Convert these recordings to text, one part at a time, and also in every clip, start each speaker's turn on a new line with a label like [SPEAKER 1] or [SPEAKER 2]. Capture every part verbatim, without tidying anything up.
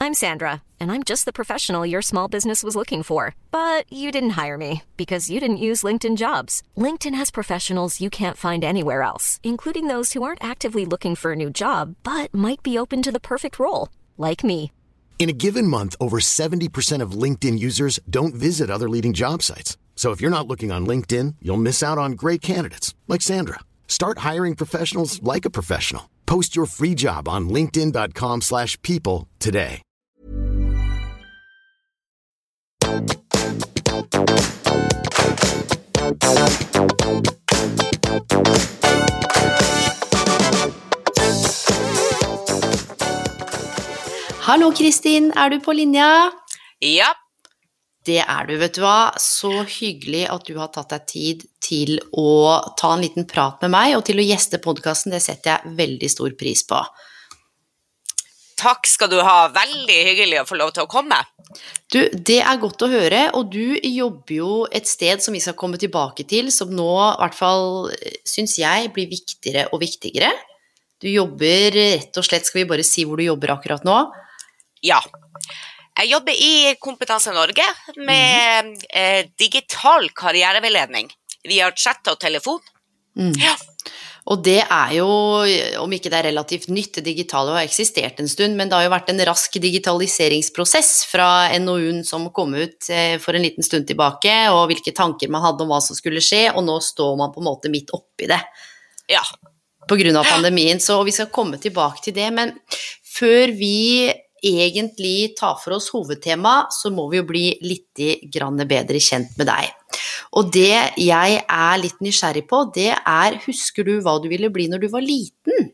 [SPEAKER 1] I'm Sandra, and I'm just the professional your small business was looking for. But you didn't hire me because you didn't use LinkedIn Jobs. LinkedIn has professionals you can't find anywhere else, including those who aren't actively looking for a new job, but might be open to the perfect role, like me.
[SPEAKER 2] In a given month, over seventy percent of LinkedIn users don't visit other leading job sites. So if you're not looking on LinkedIn, you'll miss out on great candidates, like Sandra. Start hiring professionals like a professional. Post your free job on linkedin.com slash people today.
[SPEAKER 3] Hallo Kristin, er du på linja?
[SPEAKER 4] Ja.
[SPEAKER 3] Det er du, vet du hva. Så hyggelig at du har tatt deg tid til å ta en liten prat med meg, og til å gjeste podcasten, det setter jeg veldig stor pris på.
[SPEAKER 4] Takk skal du ha, veldig hyggelig å få lov til å komme.
[SPEAKER 3] Du, det er godt å høre, og du jobber jo et sted som vi skal komme tilbake til, som nå, i hvert fall, synes jeg, blir viktigere og viktigere. Du jobber rett og slett, skal vi bare si hvor du jobber akkurat nå?
[SPEAKER 4] Ja, jeg jobber i Kompetanse Norge med mm. eh, digital karriereveiledning via chat og telefon.
[SPEAKER 3] Mm.
[SPEAKER 4] Ja.
[SPEAKER 3] Og det er jo, om ikke det er relativt nytt, det digitale har eksistert en stund, men det har jo vært en rask digitaliseringsprosess fra N O U-en som kom ut eh, for en liten stund tilbake, og hvilke tanker man hadde om hva som skulle skje, og nå står man på en måte midt oppi det.
[SPEAKER 4] Ja. På
[SPEAKER 3] grunn av pandemien, så vi skal komme tilbake til det, men før vi egentlig tar for oss hovedtema, så må vi jo bli litt grann bedre kjent med deg. Og det jeg er litt nysgjerrig på, det er, husker du hva du ville bli når du var liten?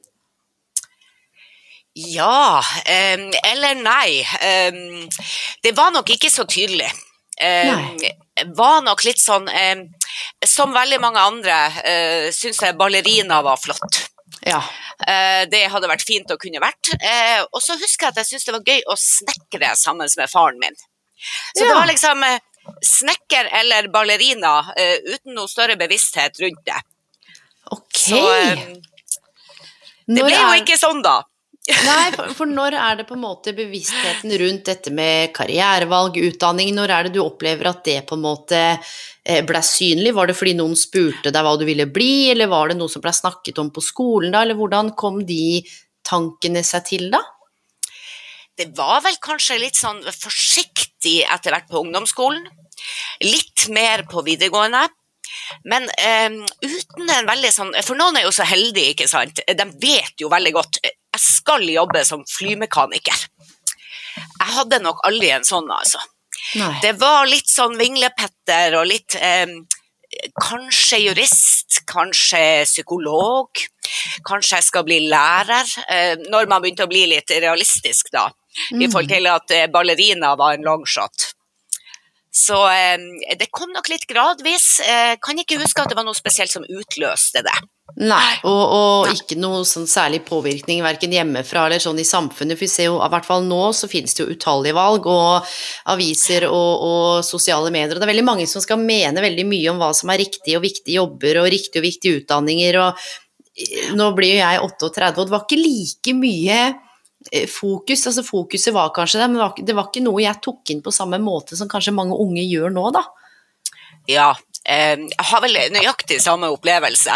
[SPEAKER 4] Ja, um, eller nei. Um, det var nok ikke så tydelig. Um, var nok litt sånn, um, som veldig mange andre, uh, synes jeg ballerina var flott.
[SPEAKER 3] Ja.
[SPEAKER 4] Uh, det hadde vært fint å kunne vært. Uh, og så husker jeg at jeg synes det var gøy å snekre sammen med faren min. Så ja. Det var liksom uh, snekker eller ballerina uh, uten noe større bevissthet rundt det.
[SPEAKER 3] Ok.
[SPEAKER 4] Så um, det ble jo er... ikke sånn da.
[SPEAKER 3] Nei, for, for når er det på en måte bevisstheten rundt dette med karrierevalg, utdanning, når er det du opplever at det på en måte ble synlig? Var det fordi noen spurte deg hva du ville bli, eller var det noe som ble snakket om på skolen da, eller hvordan kom de tankene seg til da?
[SPEAKER 4] Det var vel kanskje litt sånn forsiktig etter hvert på ungdomsskolen, litt mer på videregående, men um, uten en veldig sånn, for noen er jo så heldige, ikke sant? De vet jo veldig godt, jeg skal jobbe som flymekaniker. Jeg hadde nok aldri en sånn, altså.
[SPEAKER 3] Nei.
[SPEAKER 4] Det var litt sånn vinglepetter og litt, eh, kanskje jurist, kanskje psykolog, kanskje jeg skal bli lærer, eh, når man begynte å bli litt realistisk da, mm. i forhold til at eh, ballerina var en long shot. Så eh, det kom nok litt gradvis, eh, kan ikke huske at det var noe spesielt som utløste det.
[SPEAKER 3] Nei, og, og ikke noe sånn særlig påvirkning hverken hjemmefra eller sånn i samfunnet, for vi ser jo, i hvert fall nå så finnes det jo utallige valg og aviser og, og sosiale medier, og det er veldig mange som skal mene veldig mye om hva som er riktige og viktige jobber og riktige og viktige utdanninger, og nå blir jo jeg trettioåtte, og det var ikke like mye fokus, altså fokuset var kanskje det, men det var, det var ikke noe jeg tok inn på samme måte som kanskje mange unge gjør nå da.
[SPEAKER 4] Ja, jeg har vel nøyaktig samme opplevelse.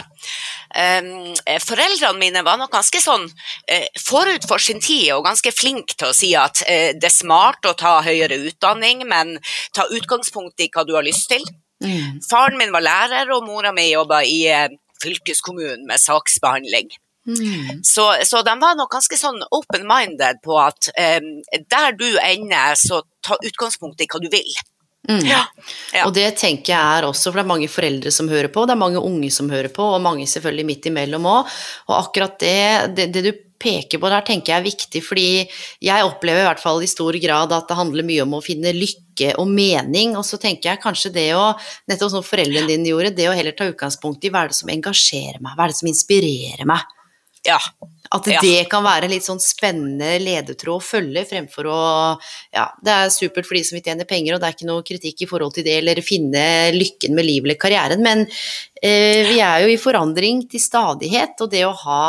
[SPEAKER 4] Foreldrene mine var nok ganske sånn forut for sin tid og ganske flink til å si at det er smart å ta høyere utdanning, men ta utgangspunkt i hva du har lyst til. Mm. Faren min var lærer, og mora mi jobbet i fylkeskommunen med saksbehandling. Mm. Så, så de var nok ganske sånn open-minded på at der du ender, så ta utgangspunkt i hva du vil.
[SPEAKER 3] Mm. Ja, ja. Og det tenker jeg er også, for det er mange foreldre som hører på, det er mange unge som hører på, og mange selvfølgelig midt imellom også, og akkurat det, det, det du peker på der tenker jeg er viktig, fordi jeg opplever i hvert fall i stor grad at det handler mye om å finne lykke og mening, og så tenker jeg kanskje det å, nettopp som foreldrene dine gjorde, det å heller ta utgangspunkt i hva er det som engasjerer meg, hva er det som inspirerer meg.
[SPEAKER 4] Ja.
[SPEAKER 3] At det ja. Kan være litt sånn spennende ledetråd å følge fremfor å, ja, det er supert for de som vil tjene penger, og det er ikke noe kritikk i forhold til det, eller finne lykken med livet eller karrieren, men eh, vi er jo i forandring til stadighet, og det å ha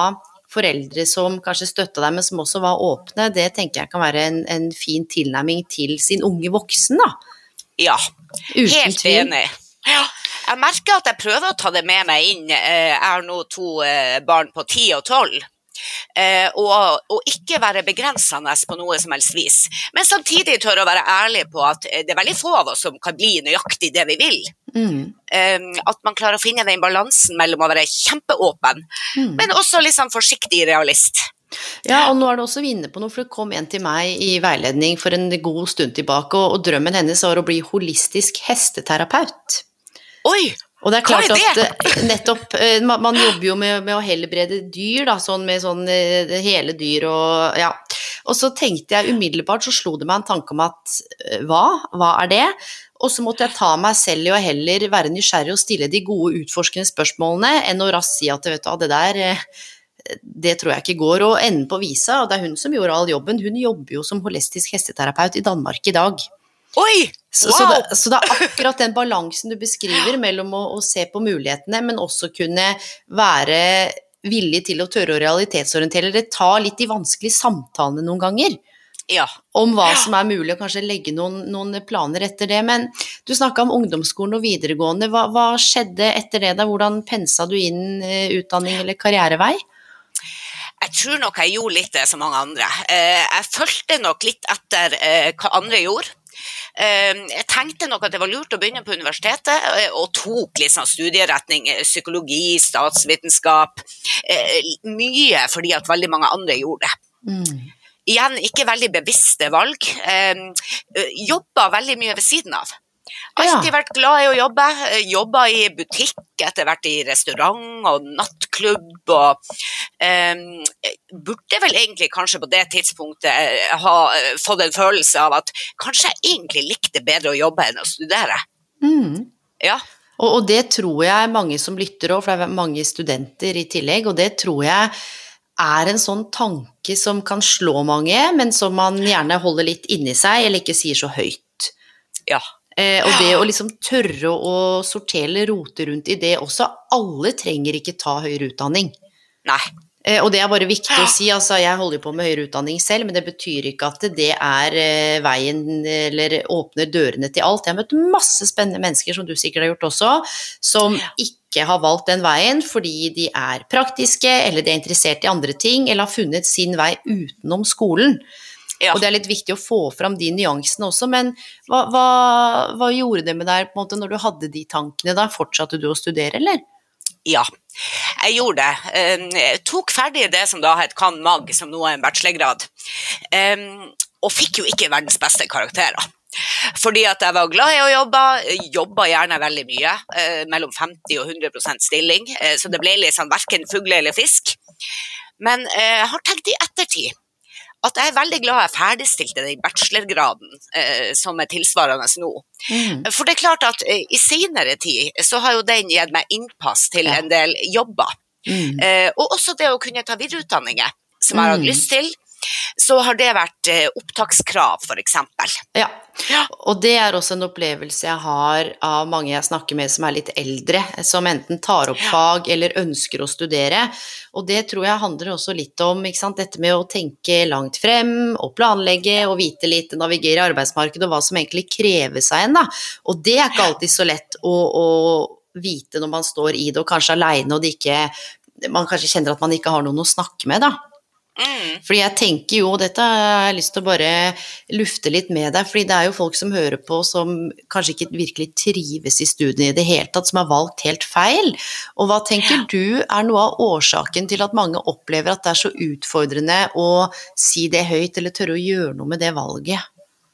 [SPEAKER 3] foreldre som kanskje støtta deg, men som også var åpne, det tenker jeg kan være en, en fin tilnærming til sin unge voksen, da.
[SPEAKER 4] Ja,
[SPEAKER 3] Uten
[SPEAKER 4] helt
[SPEAKER 3] tvil.
[SPEAKER 4] enig. Ja, jeg merker at jeg prøver å ta det med meg inn. Jeg har nå to barn på ti og tolv. Uh, og, og ikke være begrensende på noe som helst vis, men samtidig tør å være ærlig på at det er veldig få av oss som kan bli nøyaktig det vi vil. Mm. Uh, at man klarer å finne den balansen mellom å være kjempeåpen, mm. men også liksom forsiktig realist.
[SPEAKER 3] Ja, og nå er det også vi inne på noe, for det kom en til meg i veiledning for en god stund tilbake, og, og drømmen hennes var å bli holistisk hesteterapeut.
[SPEAKER 4] Oi!
[SPEAKER 3] Og det er klart at nettopp, man jobber jo med, med å helbrede dyr, da, sånn med sånn hele dyr og ja. Og så tenkte jeg umiddelbart, så slo det meg en tanke om at hva? Hva er det? Og så måtte jeg ta meg selv i å heller være nysgjerrig og stille de gode utforskende spørsmålene, enn å raskt si at vet du, det der, det tror jeg ikke går. Og enden på visa, og det er hun som gjorde all jobben, hun jobber jo som holistisk hesteterapeut i Danmark i dag.
[SPEAKER 4] Oi,
[SPEAKER 3] så,
[SPEAKER 4] wow!
[SPEAKER 3] så, det, så det er akkurat den balansen du beskriver mellom å, å se på mulighetene, men også kunne være villig til å tørre å realitetsorientere, eller ta litt de vanskelige samtalene noen ganger,
[SPEAKER 4] ja.
[SPEAKER 3] Om hva som er mulig, og kanskje legge noen, noen planer etter det. Men du snakket om ungdomsskolen og videregående, hva, hva skjedde etter det da? Hvordan pensa du inn uh, utdanning eller karrierevei?
[SPEAKER 4] Jeg tror nok jeg gjorde litt det som mange andre. Uh, jeg følte nok litt etter uh, hva andre gjorde. Jeg tenkte nok at det var lurt å begynne på universitetet, og tok litt sånn studieretning, psykologi, statsvitenskap, mye fordi at veldig mange andre gjorde det. Mm. Igjen, ikke veldig bevisste valg. Jobba veldig mye ved siden av. Alltid vært glad i å jobbe, jobba i butikk, etter hvert i restaurant og nattklubb, og um, burde vel egentlig kanskje på det tidspunktet ha fått en følelse av at kanskje jeg egentlig likte bedre å jobbe enn å studere. Mm. Ja.
[SPEAKER 3] Og, og det tror jeg mange som lytter også, for det er mange studenter i tillegg, og det tror jeg er en sånn tanke som kan slå mange, men som man gjerne holder litt inni seg, eller ikke sier så høyt.
[SPEAKER 4] Ja.
[SPEAKER 3] Eh, og det å liksom tørre å sortere eller rote rundt i det også, alle trenger ikke ta høyere utdanning.
[SPEAKER 4] Nei.
[SPEAKER 3] Eh, og det er bare viktig å si, altså jeg holder på med høyere utdanning selv, men det betyr ikke at det er eh, veien eller åpner dørene til alt. Jeg har møtt masse spennende mennesker, som du sikkert har gjort også, som ikke har valgt den veien fordi de er praktiske, eller de er interessert i andre ting, eller har funnet sin vei utenom skolen. Ja. Og det er litt viktig å få fram de nyansene også, men hva, hva, hva gjorde det med deg på en måte når du hadde de tankene da? Fortsatte du å studere, eller?
[SPEAKER 4] Ja, jeg gjorde det. Jeg tok ferdig det som da het Cand. Mag, som nå er en bachelorgrad, og fikk jo ikke verdens beste karakterer. Fordi at jeg var glad i å jobbe, jobbet gjerne veldig mye, mellom femti og hundre prosent stilling, så det ble litt sånn hverken fugle eller fisk. Men jeg har tenkt i ettertid, at jeg er veldig glad jeg ferdigstilte den bachelorgraden eh, som er tilsvarende nå. Mm. For det er klart at eh, i senere tid så har jo den gitt meg innpass til ja. En del jobber. Mm. Eh, og også det å kunne ta videreutdanninger som jeg har mm. lyst til, så har det vært eh, opptakskrav for eksempel.
[SPEAKER 3] Ja. ja, og det er også en opplevelse jeg har av mange jeg snakker med som er litt eldre, som enten tar opp ja. Fag eller ønsker å studere, og det tror jeg handler også litt om, ikke sant, dette med å tenke langt frem, og planlegge, og vite litt, navigere i arbeidsmarkedet, og hva som egentlig krever seg en da, og det er ikke alltid så lett å, å vite når man står i det, og kanskje alene, og det ikke, man kanskje kjenner at man ikke har noen å snakke med da. Mm. Fordi jeg tenker jo, dette har jeg lyst til å bare lufte litt med deg, fordi det er jo folk som hører på som kanskje ikke virkelig trives i studiene i det hele tatt, som har valgt helt feil. Og hva tenker du er noe av årsaken til at mange opplever at det er så utfordrende å si det høyt, eller tørre å gjøre noe med det valget?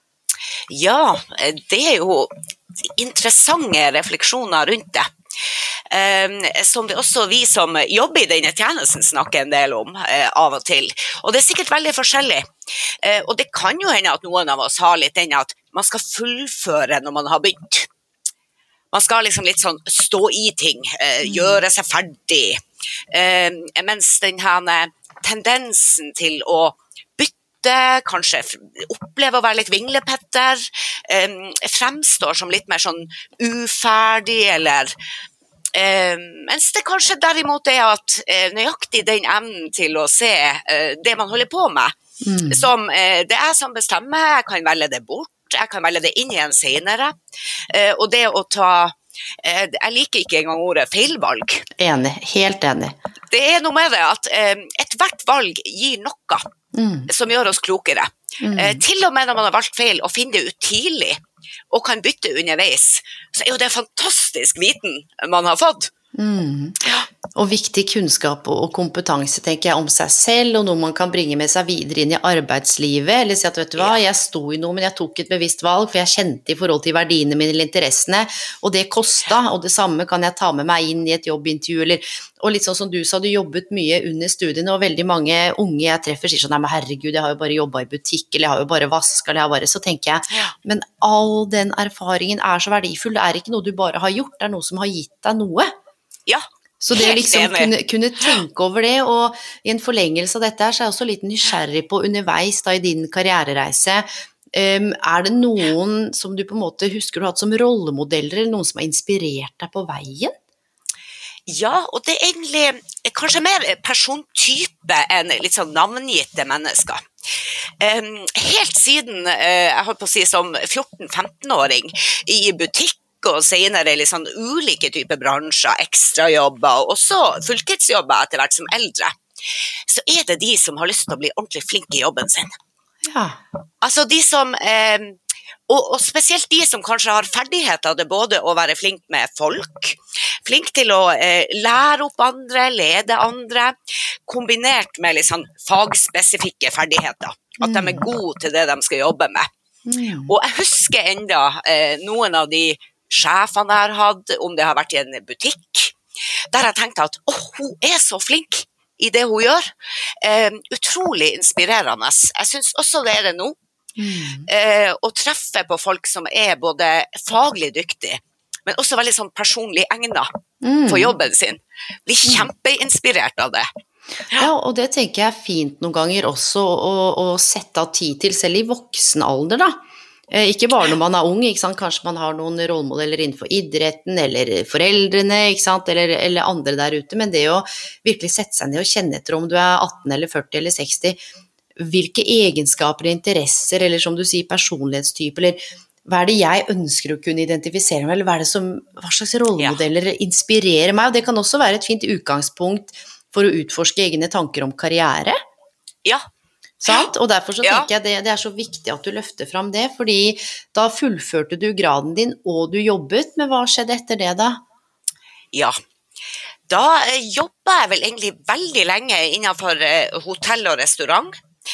[SPEAKER 4] Ja, det er jo interessante refleksjoner rundt det. Um, som det også vi som jobber i denne tjenesten snakker en del om uh, av og til. Og det er sikkert veldig forskjellig. Uh, og det kan jo hende at noen av oss har litt den at man skal fullføre når man har begynt. Man skal liksom litt sånn stå i ting, uh, gjøre seg ferdig. Uh, mens den her tendensen til å bytte, kanskje oppleve å være litt vinglepetter, um, fremstår som litt mer sånn uferdig eller Eh, mens det kanskje derimot er at eh, nøyaktig den evnen til å se eh, det man holder på med, mm. som eh, det er som bestemmer, jeg kan velge det bort, jeg kan velge det inn igjen senere, eh, og det å ta, eh, jeg liker ikke engang ordet feilvalg.
[SPEAKER 3] Enig, helt enig.
[SPEAKER 4] Det er noe med det at eh, et hvert valg gir noe mm. som gjør oss klokere. Mm. Eh, til og med når man har valgt feil og finner det ut tidlig, og kan bytte underveis, så er jo det fantastisk viten man har fått.
[SPEAKER 3] Mm. Og viktig kunnskap og kompetanse, tenker jeg, om seg selv, og noe man kan bringe med seg videre inn i arbeidslivet, eller si at, vet du hva, jeg sto i noe, men jeg tok et bevisst valg, for jeg kjente i forhold til verdiene mine eller interessene, og det kostet, og det samme kan jeg ta med meg inn i et jobbintervju, eller, og litt sånn som du sa, du jobbet mye under studiene, og veldig mange unge jeg treffer sier sånn, nei, men herregud, jeg har jo bare jobbet i butikk, eller jeg har jo bare vasket, eller jeg har bare, så tenker jeg, men all den erfaringen er så verdifull, det er ikke noe du bare har gjort, det er noe som har gitt deg noe.
[SPEAKER 4] Ja,
[SPEAKER 3] så det liksom kunne, kunne tenke over det, og i en forlengelse av dette her, så er jeg også litt nysgjerrig på underveis da i din karrierereise, um, er det noen som du på en måte husker du har hatt som rollemodeller, eller noen som har inspirert deg på veien?
[SPEAKER 4] Ja, og det er egentlig kanskje mer persontype enn litt sånn navngitte mennesker. Um, helt siden, uh, jeg holdt på å si som fjorten-femten-åring i butikk, og senere litt sånn ulike typer bransjer, ekstrajobber, og også fulltidsjobber etter hvert som eldre, så er det de som har lyst til å bli ordentlig flink i jobben sin.
[SPEAKER 3] Ja.
[SPEAKER 4] Altså de som, eh, og, og spesielt de som kanskje har ferdigheter det både å være flink med folk, flink til å eh, lære opp andre, lede andre, kombinert med litt sånn fagspesifikke ferdigheter, at de er gode til det de skal jobbe med. Mm. Og jeg husker enda eh, noen av de sjefene jeg har hatt, om det har vært i en butikk, der jeg tenkte at åh, hun er så flink i det hun gjør. Eh, utrolig inspirerende. Jeg synes også det er det nå. Mm. Eh, å treffe på folk som er både faglig dyktig, men også veldig sånn personlig egnet mm. for jobben sin. Blir kjempeinspirert av det.
[SPEAKER 3] Ja, og det tenker jeg er fint noen ganger også å, å sette av tid til, selv i voksen alder da. Ikke bare når man er ung, ikke sant? Kanskje man har noen rollemodeller innenfor idretten, eller foreldrene, ikke sant? Eller, eller andre der ute, men det å virkelig sette seg ned og kjenne etter om du er atten eller førti eller seksti, hvilke egenskaper, interesser, eller som du sier, personlighetstype, eller hva er det jeg ønsker å kunne identifisere meg, eller hva er det som, hva slags rollemodeller inspirerer meg, og det kan også være et fint utgangspunkt for å utforske egne tanker om karriere.
[SPEAKER 4] Ja,
[SPEAKER 3] Sant? Og derfor så tenker ja. jeg det, det er så viktig at du løfter frem det, fordi da fullførte du graden din, og du jobbet, men hva skjedde etter det da?
[SPEAKER 4] Ja, da eh, jobbet jeg vel egentlig veldig lenge innenfor eh, hotell og restaurant.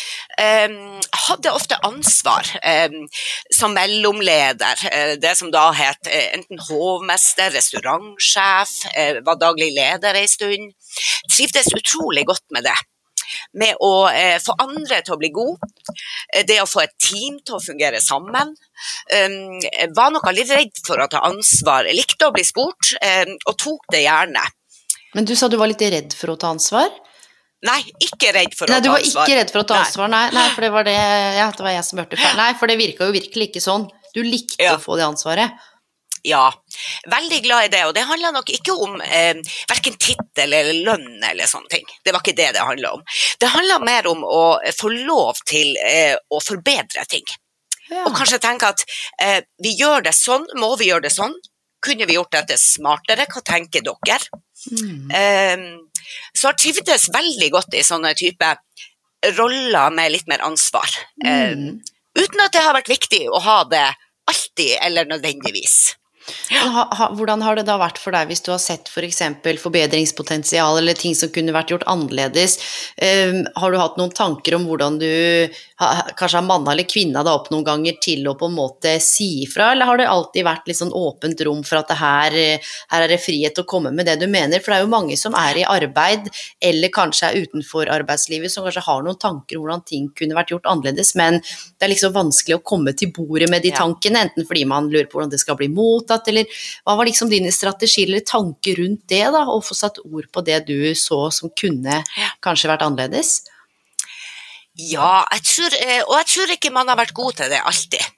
[SPEAKER 4] Jeg um, hadde ofte ansvar um, som mellomleder, uh, det som da het uh, enten hovmester, restaurantsjef, uh, var daglig leder en stund. Trivdes utrolig godt med det. Med å eh, få andre til å bli god, det å få et team til å fungere sammen, um, var nok litt redd for å ta ansvar, likte å bli spurt, um, og tok det gjerne.
[SPEAKER 3] Men du sa du var litt redd for å ta ansvar?
[SPEAKER 4] Nei, ikke redd for
[SPEAKER 3] nei,
[SPEAKER 4] å ta ansvar. Nei,
[SPEAKER 3] du var ikke redd for å ta ansvar, nei, nei for det var det, ja, det var jeg som hørte feil. Nei, for det virket jo virkelig ikke sånn. Du likte ja. å få det ansvaret.
[SPEAKER 4] Ja, veldig glad i det, og det handler nok ikke om eh, hverken titel eller lønn eller sånne ting. Det var ikke det det handlet om. Det handler mer om å få lov til eh, å forbedre ting. Ja. Og kanskje tenke at eh, vi gjør det sånn, må vi gjøre det sånn? Kunne vi gjort dette smartere? Hva tenker dere? Mm. Eh, så har trivdes veldig godt i sånne type roller med litt mer ansvar. Mm. Eh, uten at det har vært viktig å ha det alltid eller nødvendigvis.
[SPEAKER 3] Ja. Ha, ha, hvordan har det da vært for deg hvis du har sett for eksempel forbedringspotensial eller ting som kunne vært gjort annerledes? Um, har du hatt noen tanker om hvordan du ha, kanskje har mannet eller kvinnet deg opp noen ganger til å på en måte si ifra, eller har det alltid vært litt sånn åpent rom for at det her, her er det frihet til å komme med det du mener? For det er jo mange som er i arbeid eller kanskje er utenfor arbeidslivet som kanskje har noen tanker om hvordan ting kunne vært gjort annerledes, men det er liksom vanskelig å komme til bordet med de
[SPEAKER 4] ja.
[SPEAKER 3] tankene, enten fordi man lurer på hvordan det skal bli mottatt, eller hva var liksom dine strategier eller tanker rundt det da, og få satt ord på det du så som kunne kanskje vært annerledes?
[SPEAKER 4] Ja, jeg tror, og jeg tror ikke man har vært god til det alltid.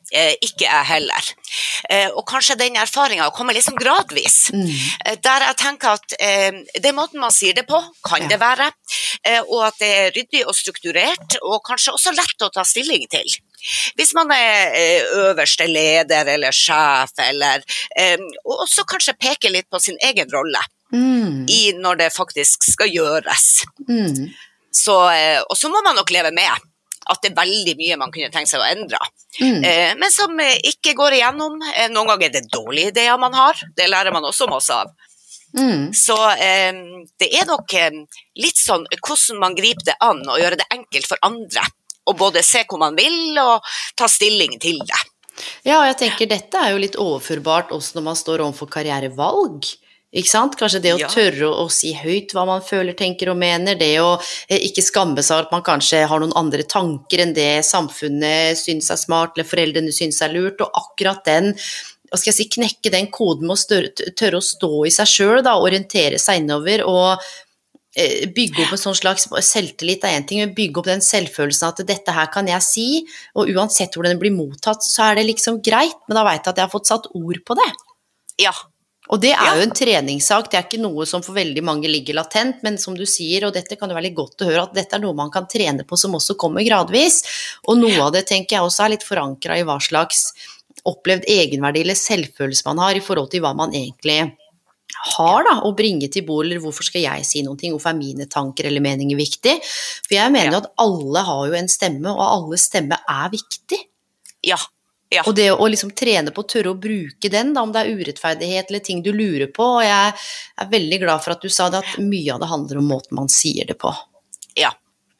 [SPEAKER 4] Eh, ikke jeg heller. Eh, og kanskje den erfaringen kommer liksom gradvis. Mm. Eh, der jeg tenker at eh, det er måten man sier det på, kan ja. det være, eh, og at det er ryddig og strukturert, og kanskje også lett å ta stilling til. Hvis man er eh, øverste leder eller sjef, eller, eh, og også kanskje peker litt på sin egen rolle mm. i når det faktisk skal gjøres. Mm. Så, eh, og så må man nok leve med at det er veldig mye man kunne tenkt seg å endre. Mm. Eh, men som eh, ikke går igjennom. Eh, noen ganger er det dårlige ideer man har. Det lærer man også masse av. Mm. Så eh, det er nok eh, litt sånn hvordan man griper det an og gjøre det enkelt for andre. Og både se hvor man vil og ta stilling til det.
[SPEAKER 3] Ja, og jeg tenker dette er jo litt overførbart også når man står overfor karrierevalg. Ikke sant? Kanskje det å ja. tørre å, å si høyt hva man føler, tenker og mener, det å eh, ikke skamme seg at man kanskje har noen andre tanker enn det samfunnet synes er smart, eller foreldrene synes er lurt, og akkurat den, hva skal jeg si, knekke den koden med å større, tørre å stå i seg selv, da, orientere seg innover, og eh, bygge opp en sånn slags selvtillit er en ting, men bygge opp den selvfølelsen at dette her kan jeg si, og uansett hvordan det blir mottatt, så er det liksom greit, men da vet jeg at jeg har fått satt ord på det.
[SPEAKER 4] Ja.
[SPEAKER 3] Og det er jo en treningssak, det er ikke noe som for veldig mange ligger latent, men som du sier, og dette kan jo være litt godt å høre, at dette er noe man kan trene på som også kommer gradvis, og noe av det tenker jeg også er litt forankret i hva slags opplevd egenverdi eller selvfølelse man har i forhold til hva man egentlig har da, å bringe til bord, eller hvorfor skal jeg si noen ting, hvorfor er mine tanker eller meninger viktig, for jeg mener jo at alle har jo en stemme, og alle stemme er viktig.
[SPEAKER 4] Ja. Ja.
[SPEAKER 3] Og det å liksom trene på å tørre å bruke den, da, om det er urettferdighet eller ting du lurer på, og jeg er veldig glad for at du sa det, at mye av det handler om måten man sier det på.
[SPEAKER 4] Ja.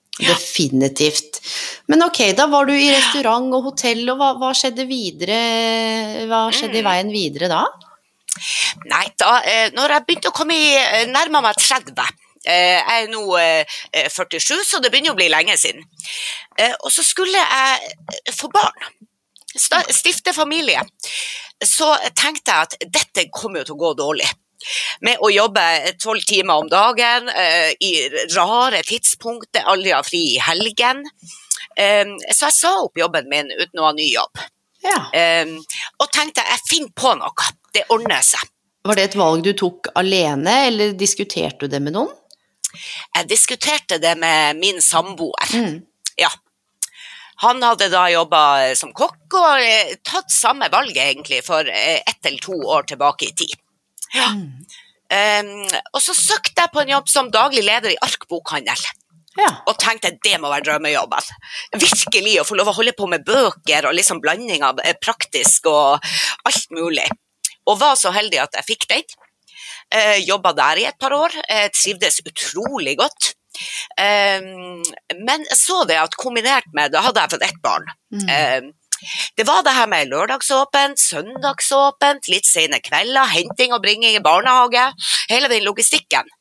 [SPEAKER 3] Definitivt. Men ok, da var du i restaurant og hotell, og hva, hva skjedde videre, hva skjedde mm. i veien videre da?
[SPEAKER 4] Nei, da, når jeg begynte å komme i nærmere meg tretti, jeg er nå førtisju, så det begynner å bli lenge siden, og så skulle jeg få barn. Stifte familie, så tenkte jeg at dette kommer jo til å gå dårlig. Med å jobbe tolv timer om dagen, uh, i rare tidspunkter, aldri ha fri i helgen. Um, så jeg sa opp jobben min uten å ha ny jobb.
[SPEAKER 3] Ja.
[SPEAKER 4] Um, og tenkte jeg finner på noe, det ordner seg.
[SPEAKER 3] Var det et valg du tok alene, eller diskuterte du det med noen?
[SPEAKER 4] Jeg diskuterte det med min samboer. Mm. Ja. Han hadde da jobbet som kokk og tatt samme valget egentlig for ett eller to år tilbake i tid. Ja. Mm. Um, og så søkte jeg på en jobb som daglig leder i Ark-bokhandel. Ja. Og tenkte det må være drømmejobben. Virkelig å få lov å holde på med bøker og liksom blanding av praktisk og alt mulig. Og var så heldig at jeg fikk den. Uh, jobbet der i et par år, uh, trivdes utrolig godt. Um, men så det at kombinert med, da hadde jeg fått ett barn. Mm. Um, det var det her med lørdagsåpent, søndagsåpent, litt sene kvelder, henting og bringing i barnehage, hele den logistikken.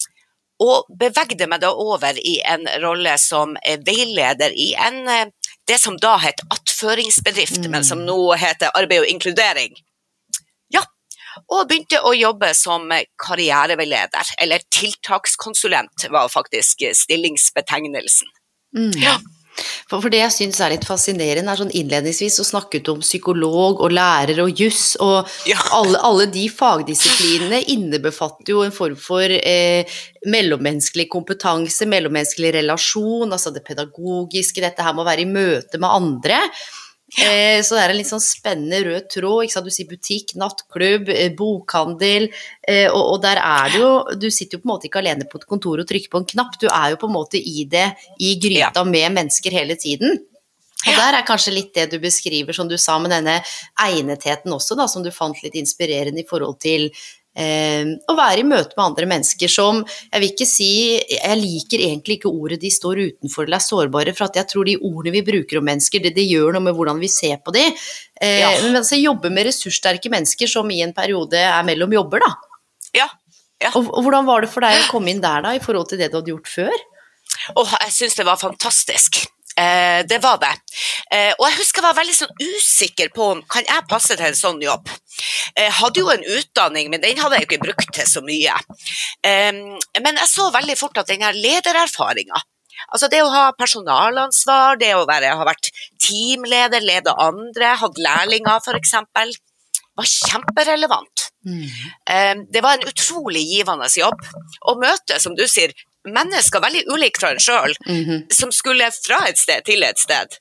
[SPEAKER 4] Og bevegde meg da over i en rolle som veileder i en, det som da het attføringsbedrift, mm. men som nå heter arbeid og inkludering. Ja, og begynte å jobbe som karriereveileder, eller tiltakskonsulent var faktisk stillingsbetegnelsen.
[SPEAKER 3] Mm. Ja. For, for det jeg synes er litt fascinerende er sånn innledningsvis så snakket du om psykolog og lærer og juss, og ja. alle, alle de fagdisiplinene innebefatter jo en form for eh, mellommenneskelig kompetanse, mellommenneskelig relasjon, altså det pedagogiske, dette her må være i møte med andre. Eh, så det er en litt sånn spennende rød tråd, ikke sant? Du sier butikk, nattklubb, eh, bokhandel, eh, og, og der er du jo, du sitter jo på en måte ikke alene på et kontor og trykker på en knapp, du er jo på en måte i det, i gryta med mennesker hele tiden. Og der er kanskje litt det du beskriver, som du sa, med denne egnetheten også, da, som du fant litt inspirerende i forhold til Eh, å være i møte med andre mennesker som, jeg vil ikke si, jeg liker egentlig ikke ordet de står utenfor eller er sårbare, for at jeg tror de ordene vi bruker om mennesker, det, det gjør noe med hvordan vi ser på de, eh, ja. men altså jobbe med ressurssterke mennesker som i en periode er mellom jobber da.
[SPEAKER 4] Ja. Ja.
[SPEAKER 3] Og, og hvordan var det for deg å komme inn der da, i forhold til det du hadde gjort før?
[SPEAKER 4] Åh, jeg synes det var fantastisk. Eh, det var det. Eh, og jeg husker jeg var veldig sånn usikker på om kan jeg passe til en sånn jobb. Jeg eh, hadde jo en utdanning, men den hadde jeg ikke brukt til så mye. Eh, men jeg så veldig fort at denne ledererfaringen Altså det å ha personalansvar, det å være, ha vært teamleder, lede andre, hatt lærlinger for eksempel, var kjemperelevant. Mm. Det var en utrolig givende jobb. Å møte, som du sier, mennesker veldig ulike fra en selv, mm-hmm. som skulle fra et sted til et sted.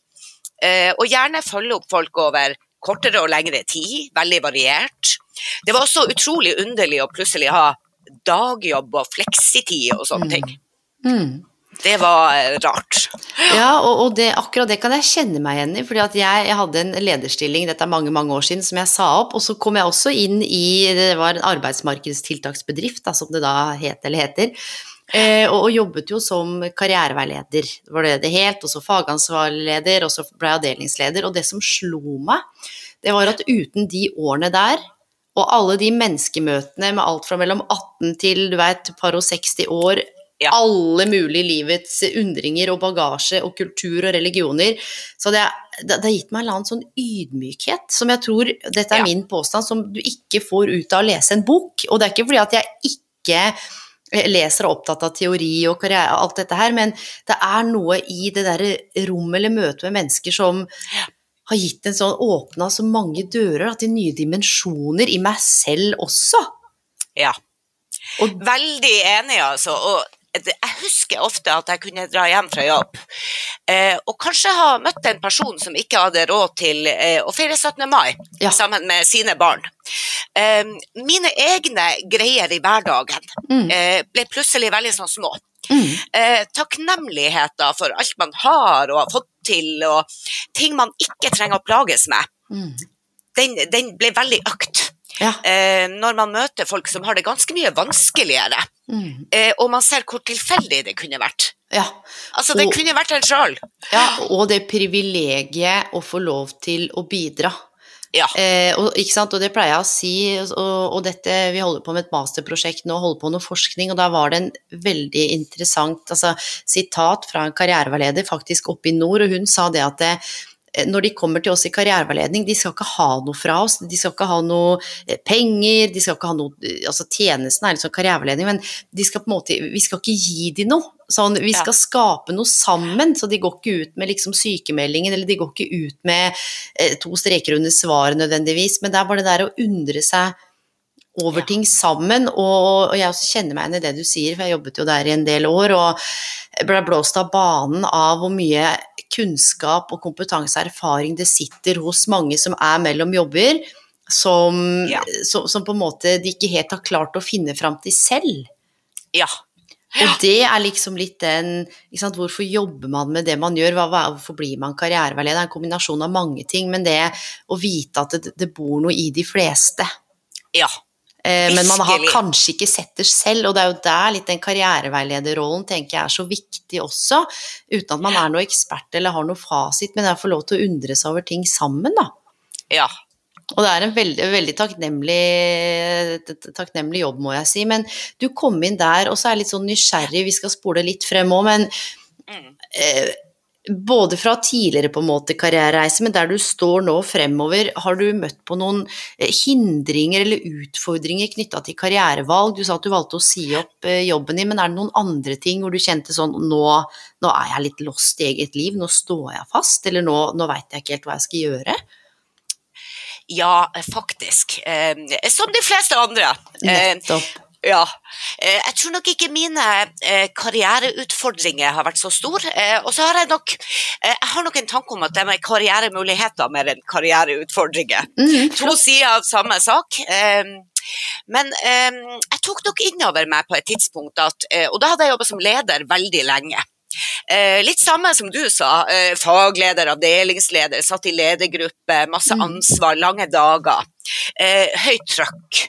[SPEAKER 4] Og gjerne følge opp folk over kortere og lengre tid, veldig variert. Det var også utrolig underlig å plutselig ha dagjobb og fleksitid og sånne ting. Mm. Det var rart.
[SPEAKER 3] Ja, og, og det, akkurat det kan jeg kjenne meg igjen i, fordi at jeg, jeg hadde en lederstilling, dette er mange, mange år siden, som jeg sa opp, og så kom jeg også inn i, det var en arbeidsmarkedstiltaksbedrift, da, som det da het eller heter, eh, og, og jobbet jo som karriereveileder, det var det det helt, og så fagansvarlig leder, og så ble jeg avdelingsleder, og det som slo meg, det var at uten de årene der, og alle de menneskemøtene med alt fra mellom atten til, du vet, par og seksti år, ja. Alle mulige livets undringer og bagasje og kultur og religioner, så det, det, det har gitt meg en eller annen sånn ydmykhet, som jeg tror, dette er ja. Min påstand, som du ikke får ut av å lese en bok, og det er ikke fordi at jeg ikke leser og opptatt av teori og karriere og alt dette her, men det er noe i det der rom eller møte med mennesker som har gitt en sånn, åpnet så mange dører til nye dimensjoner i meg selv også.
[SPEAKER 4] Ja, og veldig enig altså, og jeg husker ofte at jeg kunne dra hjem fra jobb, eh, og kanskje ha møtt en person som ikke hadde råd til eh, å feire syttende mai, ja. Sammen med sine barn. Eh, mine egne greier i hverdagen mm. eh, ble plutselig veldig sånn små. Mm. Eh, takknemligheter for alt man har og har fått til, og ting man ikke trenger å plages med, mm. den, den ble veldig økt. Ja. Eh, når man møter folk som har det ganske mye vanskeligere, mm. eh, og man ser hvor tilfeldig det kunne vært. Ja. Altså, det og, kunne vært en selv.
[SPEAKER 3] Ja, og det privilegiet å få lov til å bidra. Ja. Eh, og, ikke sant? Og det pleier jeg å si, og, og dette, vi holder på med et masterprosjekt nå, holder på med noe forskning, og da var det en veldig interessant altså, sitat fra en karriereveileder faktisk oppe i nord, og hun sa det at det når de kommer til oss i karriereveiledning, de skal ikke ha noe fra oss, de skal ikke ha noe penger, de skal ikke ha noe, altså tjenesten er liksom karriereveiledning, men de skal på en måte, vi skal ikke gi de noe, sånn, vi skal ja. Skape noe sammen, så de går ikke ut med liksom sykemeldingen, eller de går ikke ut med eh, to streker under svaret nødvendigvis, men det er bare det der å undre seg over ting sammen, og, og jeg også kjenner meg igjen i det du sier, for jeg jobbet jo der i en del år, og ble blåst av banen av hvor mye kunnskap og kompetanse og erfaring det sitter hos mange som er mellom jobber, som, ja. som, som på en måte de ikke helt har klart å finne frem til selv.
[SPEAKER 4] Ja. Ja.
[SPEAKER 3] Og det er liksom litt den, ikke sant, hvorfor jobber man med det man gjør, hva, hvorfor blir man karriereveileder, det er en kombinasjon av mange ting, men det å vite at det, det bor noe i de fleste.
[SPEAKER 4] Ja.
[SPEAKER 3] Men man har kanskje ikke sett det selv, og det er jo der litt den karriereveilederrollen tenker jeg er så viktig også, uten at man er noe ekspert eller har noe fasit, men det er å få lov til å undre seg over ting sammen da.
[SPEAKER 4] Ja.
[SPEAKER 3] Og det er en veldig, veldig takknemlig, takknemlig jobb, må jeg si, men du kom inn der, og så er jeg litt sånn nysgjerrig, vi skal spole litt frem også, men mm. eh, både fra tidligere på en måte karrierereise, men der du står nå fremover, har du møtt på noen hindringer eller utfordringer knyttet til karrierevalg? Du sa at du valgte å si opp jobben din, men er det noen andre ting hvor du kjente sånn, nå, nå er jeg litt lost i eget liv, nå står jeg fast, eller nå, nå vet jeg ikke helt hva jeg skal gjøre?
[SPEAKER 4] Ja, faktisk. Eh, som de fleste andre.
[SPEAKER 3] Nettopp.
[SPEAKER 4] Eh, Ja, jeg tror nok ikke mine karriereutfordringer har vært så store, og så har jeg nok, jeg har nok en tanke om at det er karrieremuligheter mer enn karriereutfordringer. Mm, to sider av samme sak, men jeg tok nok innover meg på et tidspunkt, at, og da hadde jeg jobbet som leder veldig lenge. Litt samme som du sa, fagleder, avdelingsleder, satt i ledergruppe, masse ansvar, lange dager, høyt trøkk.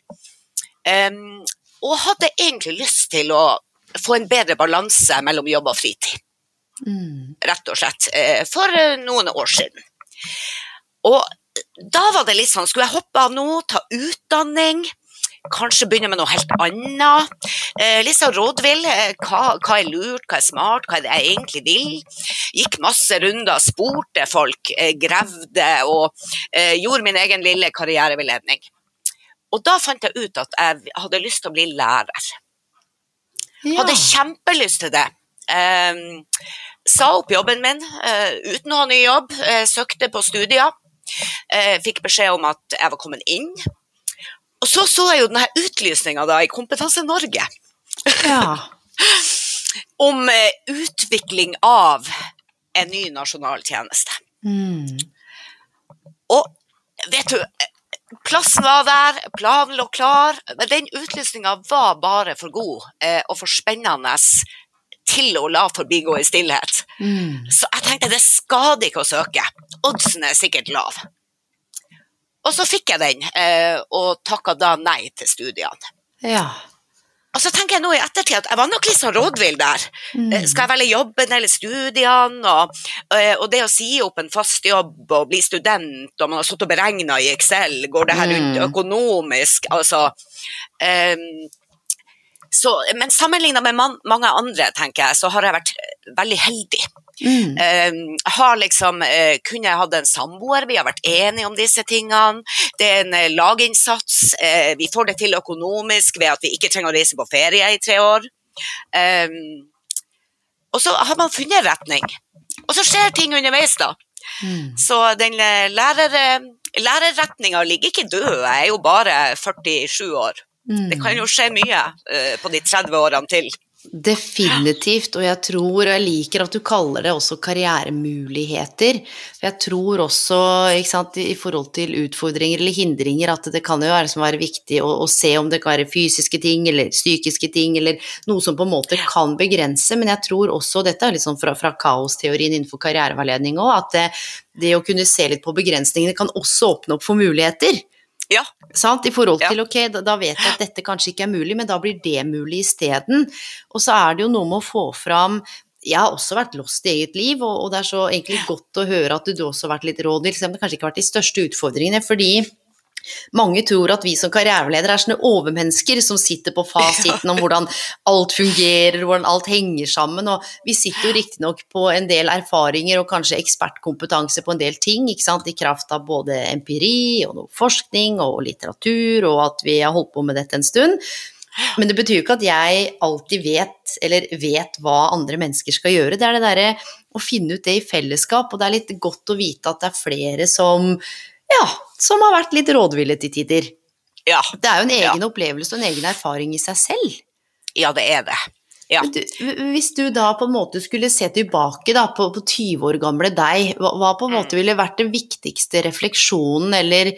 [SPEAKER 4] Og hadde egentlig lyst til å få en bedre balanse mellom jobb og fritid. Mm. Rett og slett, for noen år siden. Og da var det litt sånn, skulle jeg hoppe av nå, ta utdanning, kanskje begynne med noe helt annet, litt så rådvill, hva, hva er lurt, hva er smart, hva er det jeg egentlig vil. Gikk masse runder, spurte folk, grevde og gjorde min egen lille karriereveiledning. Og da fant jeg ut at jeg hadde lyst til å bli lærer. Ja. Hadde kjempelyst til det. Eh, sa opp jobben min eh, uten å ha ny jobb, eh, søkte på studier, eh, fikk beskjed om at jeg var kommet inn. Og så så jeg jo denne utlysningen da i Kompetanse Norge.
[SPEAKER 3] Ja.
[SPEAKER 4] Om eh, utvikling av en ny nasjonal tjeneste.
[SPEAKER 3] Mm.
[SPEAKER 4] Og vet du, plassen var der, planen lå klar, men den utlysningen var bare for god eh, og for spennende til å la forbigå i stillhet.
[SPEAKER 3] Mm.
[SPEAKER 4] Så jeg tenkte, det skader ikke å søke. Oddsen er sikkert lav. Og så fikk jeg den, eh, og takket da nei til studiene.
[SPEAKER 3] Ja.
[SPEAKER 4] Og så tenker jeg nå i ettertid at jeg var nok litt sånn rådvill der. Mm. Skal jeg velge jobben eller studiene? Og, og det å si opp en fast jobb og bli student, og man har stått og beregnet i Excel, går det her rundt økonomisk? Altså, um, så, men sammenlignet med man, mange andre, tenker jeg, så har jeg vært veldig heldig. Mm. Uh, har liksom uh, kunne jeg hatt en samboer, vi har vært enige om disse tingene, det er en uh, laginnsats, uh, vi får det til økonomisk ved at vi ikke trenger å reise på ferie i tre år, um, og så har man funnet retning, og så skjer ting underveis da. Mm. Så den uh, lærer, lærerretningen ligger ikke død, jeg er jo bare førtisju år. Mm. Det kan jo skje mye uh, på de tretti årene til.
[SPEAKER 3] Definitivt, og jeg tror, og jeg liker at du kaller det også karrieremuligheter, for jeg tror også, ikke sant, i forhold til utfordringer eller hindringer, at det kan jo være som være viktig å, å se om det kan være fysiske ting, eller psykiske ting, eller noe som på en måte kan begrense, men jeg tror også, dette er litt sånn fra, fra kaosteorien innenfor karriereveiledning også, at det, det å kunne se litt på begrensningene kan også åpne opp for muligheter.
[SPEAKER 4] Ja.
[SPEAKER 3] Sant? I forhold til, ok, da, da vet jeg at dette kanskje ikke er mulig, men da blir det mulig i stedet. Og så er det jo noe med å få fram, jeg har også vært lost i eget liv, og, og det er så egentlig godt å høre at du, du også har vært litt rådvill, selv om det kanskje ikke har vært de største utfordringene, fordi mange tror at vi som karriereledere er sånne overmennesker som sitter på fasiten om hvordan alt fungerer, hvordan alt henger sammen, og vi sitter jo riktig nok på en del erfaringer og kanskje ekspertkompetanse på en del ting, ikke sant, i kraft av både empiri og noe forskning og litteratur, og at vi har holdt på med dette en stund. Men det betyr jo ikke at jeg alltid vet, eller vet hva andre mennesker skal gjøre. Det er det der å finne ut det i fellesskap, og det er litt godt å vite at det er flere som Ja, som har vært litt rådvillet til tider.
[SPEAKER 4] Ja.
[SPEAKER 3] Det er jo en egen
[SPEAKER 4] ja.
[SPEAKER 3] opplevelse og en egen erfaring i seg selv.
[SPEAKER 4] Ja, det er det. Ja.
[SPEAKER 3] Du, hvis du da på en måte skulle se tilbake da, på, på tyve år gamle deg, hva, hva på en måte ville vært den viktigste refleksjonen eller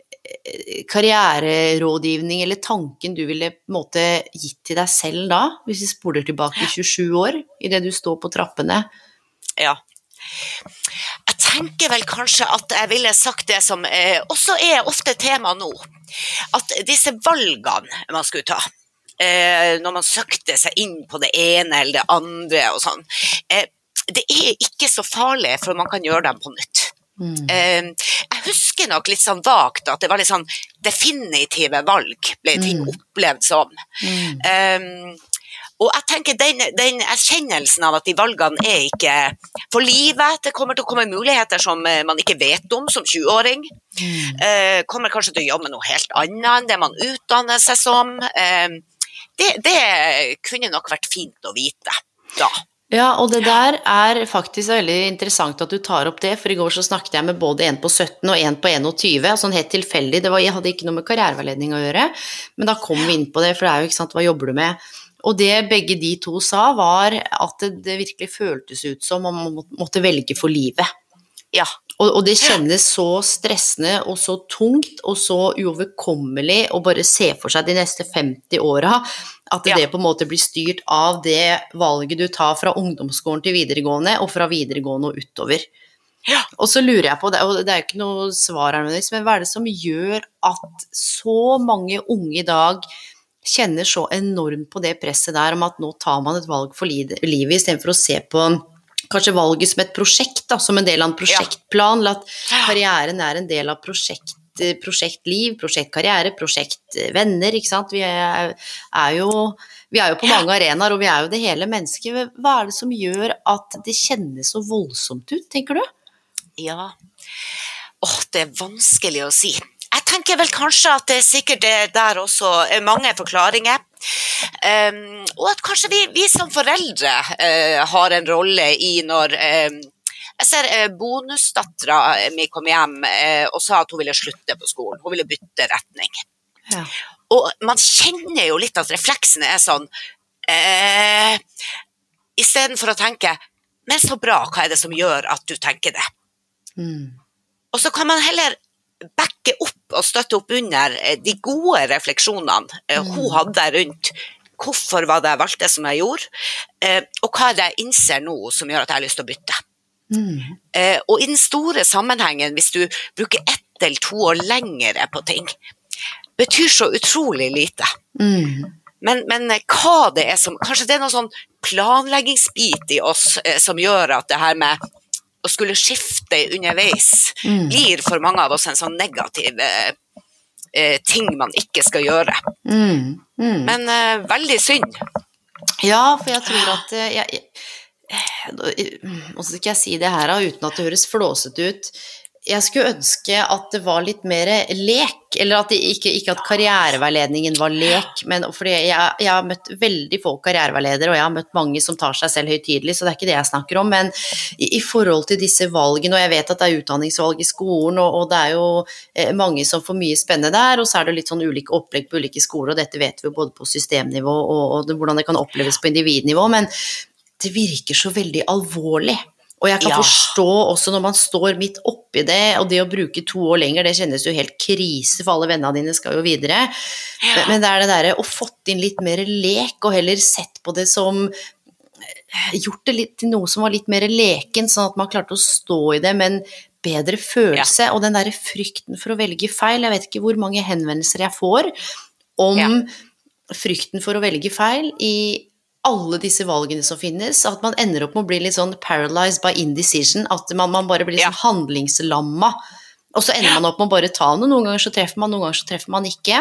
[SPEAKER 3] karriererådgivning eller tanken du ville på en måte gitt til deg selv da, hvis vi spoler tilbake tjuesju år, i det du står på trappene?
[SPEAKER 4] Ja. Jeg tenker vel kanskje at jeg ville sagt det som eh, også er ofte tema nå, at disse valgene man skulle ta, eh, når man søkte seg inn på det ene eller det andre og sånn, eh, det er ikke så farlig, for man kan gjøre dem på nytt. Mm. Eh, jeg husker nok litt sånn vagt at det var litt sånn definitive valg, ble ting mm. opplevd som. Mm. Eh, Og jeg tenker den, den erkjennelsen av at de valgene er ikke for livet, det kommer til å komme muligheter som man ikke vet om som tjueåring, mm. eh, kommer kanskje til å jobbe med noe helt annet enn det man utdanner seg som. Eh, det, det kunne nok vært fint å vite da.
[SPEAKER 3] Ja, og det der er faktisk veldig interessant at du tar opp det, for i går så snakket jeg med både en på sytten og en på enogtyve, sånn helt tilfeldig, det var, jeg hadde ikke noe med karriereveiledning å gjøre, men da kom vi inn på det, for det er jo ikke sant, hva jobber du med? Og det begge de to sa var at det, det virkelig føltes ut som om man måtte velge for livet.
[SPEAKER 4] Ja.
[SPEAKER 3] Og, og det kjennes så stressende og så tungt og så uoverkommelig å bare se for seg de neste femti årene, at ja. det på en måte blir styrt av det valget du tar fra ungdomsskolen til videregående og fra videregående og utover. Ja. Og så lurer jeg på, og det er jo ikke noe svar her, men hva er det som gjør at så mange unge i dag kjenner så enormt på det presset der om at nå tar man et valg for livet i stedet for å se på kanskje valget som et prosjekt da, som en del av en prosjektplan, eller at karrieren er en del av prosjekt, prosjektliv, prosjektkarriere, prosjektvenner, ikke sant? Vi er, er jo, vi er jo på mange arenaer, og vi er jo det hele mennesket. Hva er det som gjør at det kjennes så voldsomt ut, tenker du?
[SPEAKER 4] Ja, åh, det er vanskelig å si. Jeg tenker vel kanskje at det er sikkert det der også er mange forklaringer. Um, og at kanskje vi, vi som foreldre uh, har en rolle i når um, jeg ser uh, bonusdattera mi kom hjem uh, og sa at hun ville slutte på skolen, hun ville bytte retning. Ja. Og man kjenner jo litt at refleksene er sånn, uh, i stedet for å tenke, men så bra, hva er det som gjør at du tenker det? Mm. Og så kan man heller backe opp og støtte opp under de gode refleksjonene mm. hun hadde rundt hvorfor var det jeg valgte som jeg gjorde, og hva er det jeg innser nå som gjør at jeg har lyst til å bytte. Mm. Og i den store sammenhengen, hvis du bruker ett eller to år lengre på ting, betyr så utrolig lite. Mm. Men, men hva det er som, kanskje det er noen sånn planleggingsbit i oss som gjør at det her med å skulle skifte underveis mm. blir for mange av oss en sånn negativ eh, ting man ikke skal gjøre. Mm. Mm. Men eh, veldig synd.
[SPEAKER 3] Ja, for jeg tror at eh, jeg, jeg, og så skal jeg si det her uten at det høres flåset ut. Jeg skulle ønske at det var litt mer lek, eller at det ikke, ikke at karriereveiledningen var lek, men fordi jeg, jeg har møtt veldig få karriereveiledere, og jeg har møtt mange som tar seg selv høytidelig, så det er ikke det jeg snakker om, men i, i forhold til disse valgene, og jeg vet at det er utdanningsvalg i skolen, og, og det er jo eh, mange som får mye spennende der, og så er det litt sånn ulike opplegg på ulike skoler, og dette vet vi jo både på systemnivå, og, og det, hvordan det kan oppleves på individnivå, men det virker så veldig alvorlig. Og jeg kan ja. forstå også når man står midt oppi det, og det å bruke to år lenger, det kjennes jo helt krise, for alle vennene dine skal jo videre. Ja. Men, men det er det der å fått inn litt mer lek, og heller sett på det som, gjort det litt til noe som var litt mer leken, sånn at man klarte å stå i det med en bedre følelse, ja. og den der frykten for å velge feil, jeg vet ikke hvor mange henvendelser jeg får om ja. frykten for å velge feil i alle disse valgene som finnes, at man ender opp med å bli litt sånn paralyzed by indecision, at man, man bare blir ja. sånn handlingslamma, og så ender ja. man opp med å bare ta noe, noen ganger så treffer man, noen ganger så treffer man ikke.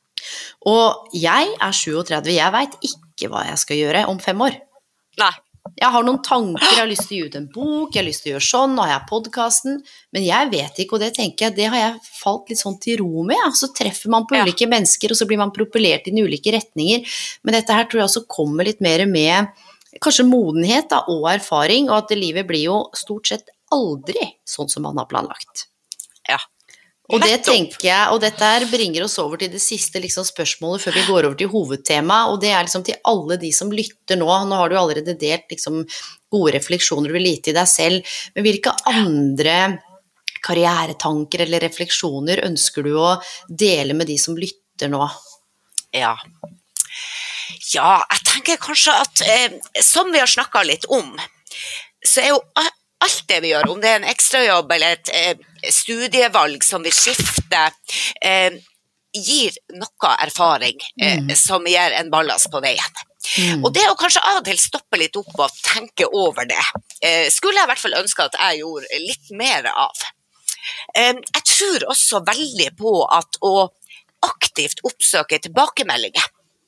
[SPEAKER 3] Og jeg er syttitre, jeg vet ikke hva jeg skal gjøre om fem år.
[SPEAKER 4] Nei.
[SPEAKER 3] Jeg har noen tanker, jeg har lyst til å gi ut en bok, jeg har lyst til å gjøre sånn, og jeg har podcasten, men jeg vet ikke, og det tenker jeg, det har jeg falt litt sånn til ro med, ja. Så treffer man på ja. ulike mennesker, og så blir man propellert i ulike retninger, men dette her tror jeg også kommer litt mer med, kanskje modenhet da, og erfaring, og at livet blir jo stort sett aldri sånn som man har planlagt.
[SPEAKER 4] Ja.
[SPEAKER 3] Og det tenker jeg, og dette her bringer oss over til det siste liksom, spørsmålet før vi går over til hovedtema, og det er liksom til alle de som lytter nå, nå har du allerede delt liksom, gode refleksjoner ved lite i deg selv, men hvilke andre karrieretanker eller refleksjoner ønsker du å dele med de som lytter nå?
[SPEAKER 4] Ja, ja jeg tenker kanskje at, eh, som vi har snakket litt om, så er jo alt det vi gjør, om det er en ekstrajobb eller et eh, studievalg som vi skifter, eh, gir noe erfaring eh, mm. som gir en ballast på veien. Mm. Og det å kanskje av og til stoppe litt opp og tenke over det, eh, skulle jeg i hvert fall ønske at jeg gjorde litt mer av. Eh, jeg tror også veldig på at å aktivt oppsøke tilbakemeldinger,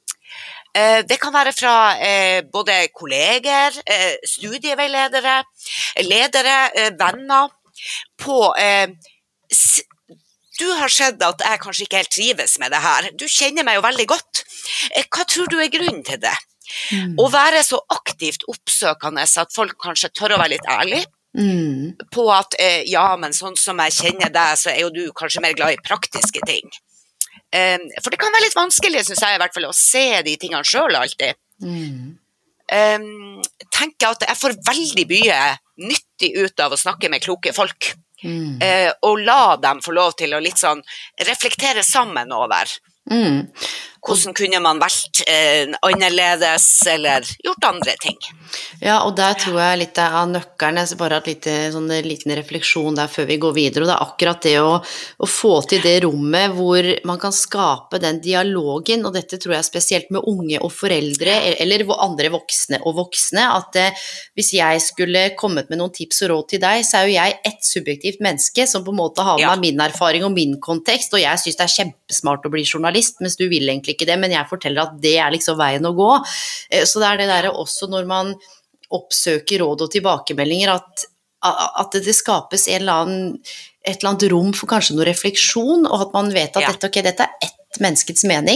[SPEAKER 4] det kan være fra eh, både kolleger, eh, studieveiledere, ledere, eh, venner, på eh, s- du har sett at jeg kanskje ikke helt trives med det her, du kjenner meg jo veldig godt, eh, hva tror du er grunnen til det? Mm. Å være så aktivt oppsøkende at folk kanskje tør å være litt ærlig, mm. på at eh, ja, men sånn som jeg kjenner deg, så er jo du kanskje mer glad i praktiske ting. Um, for det kan være litt vanskelig, synes jeg i hvert fall, å se de tingene selv alltid. Mm. Um, tenker at jeg får veldig mye nyttig ut av å snakke med kloke folk. Mm. Uh, og la dem få lov til å litt sånn reflektere sammen over. Mm. Hvordan kunne man vært eh, annerledes eller gjort andre ting?
[SPEAKER 3] Ja, og der tror jeg litt av nøkkelen, jeg bare har et lite, sånn, liten refleksjon der før vi går videre, og det er akkurat det å, å få til det rommet hvor man kan skape den dialogen, og dette tror jeg spesielt med unge og foreldre, eller andre voksne og voksne, at eh, hvis jeg skulle kommet med noen tips og råd til deg, så er jo jeg et subjektivt menneske som på en måte har med ja. min erfaring og min kontekst, og jeg synes det er kjempesmart å bli journalist, mens du vil egentlig ikke det, men jeg forteller at det er liksom veien å gå. Så det er det der også når man oppsøker råd og tilbakemeldinger, at, at det skapes en eller annen, et eller annet rom for kanskje noe refleksjon, og at man vet at ja. dette, okay, dette er ett menneskets mening,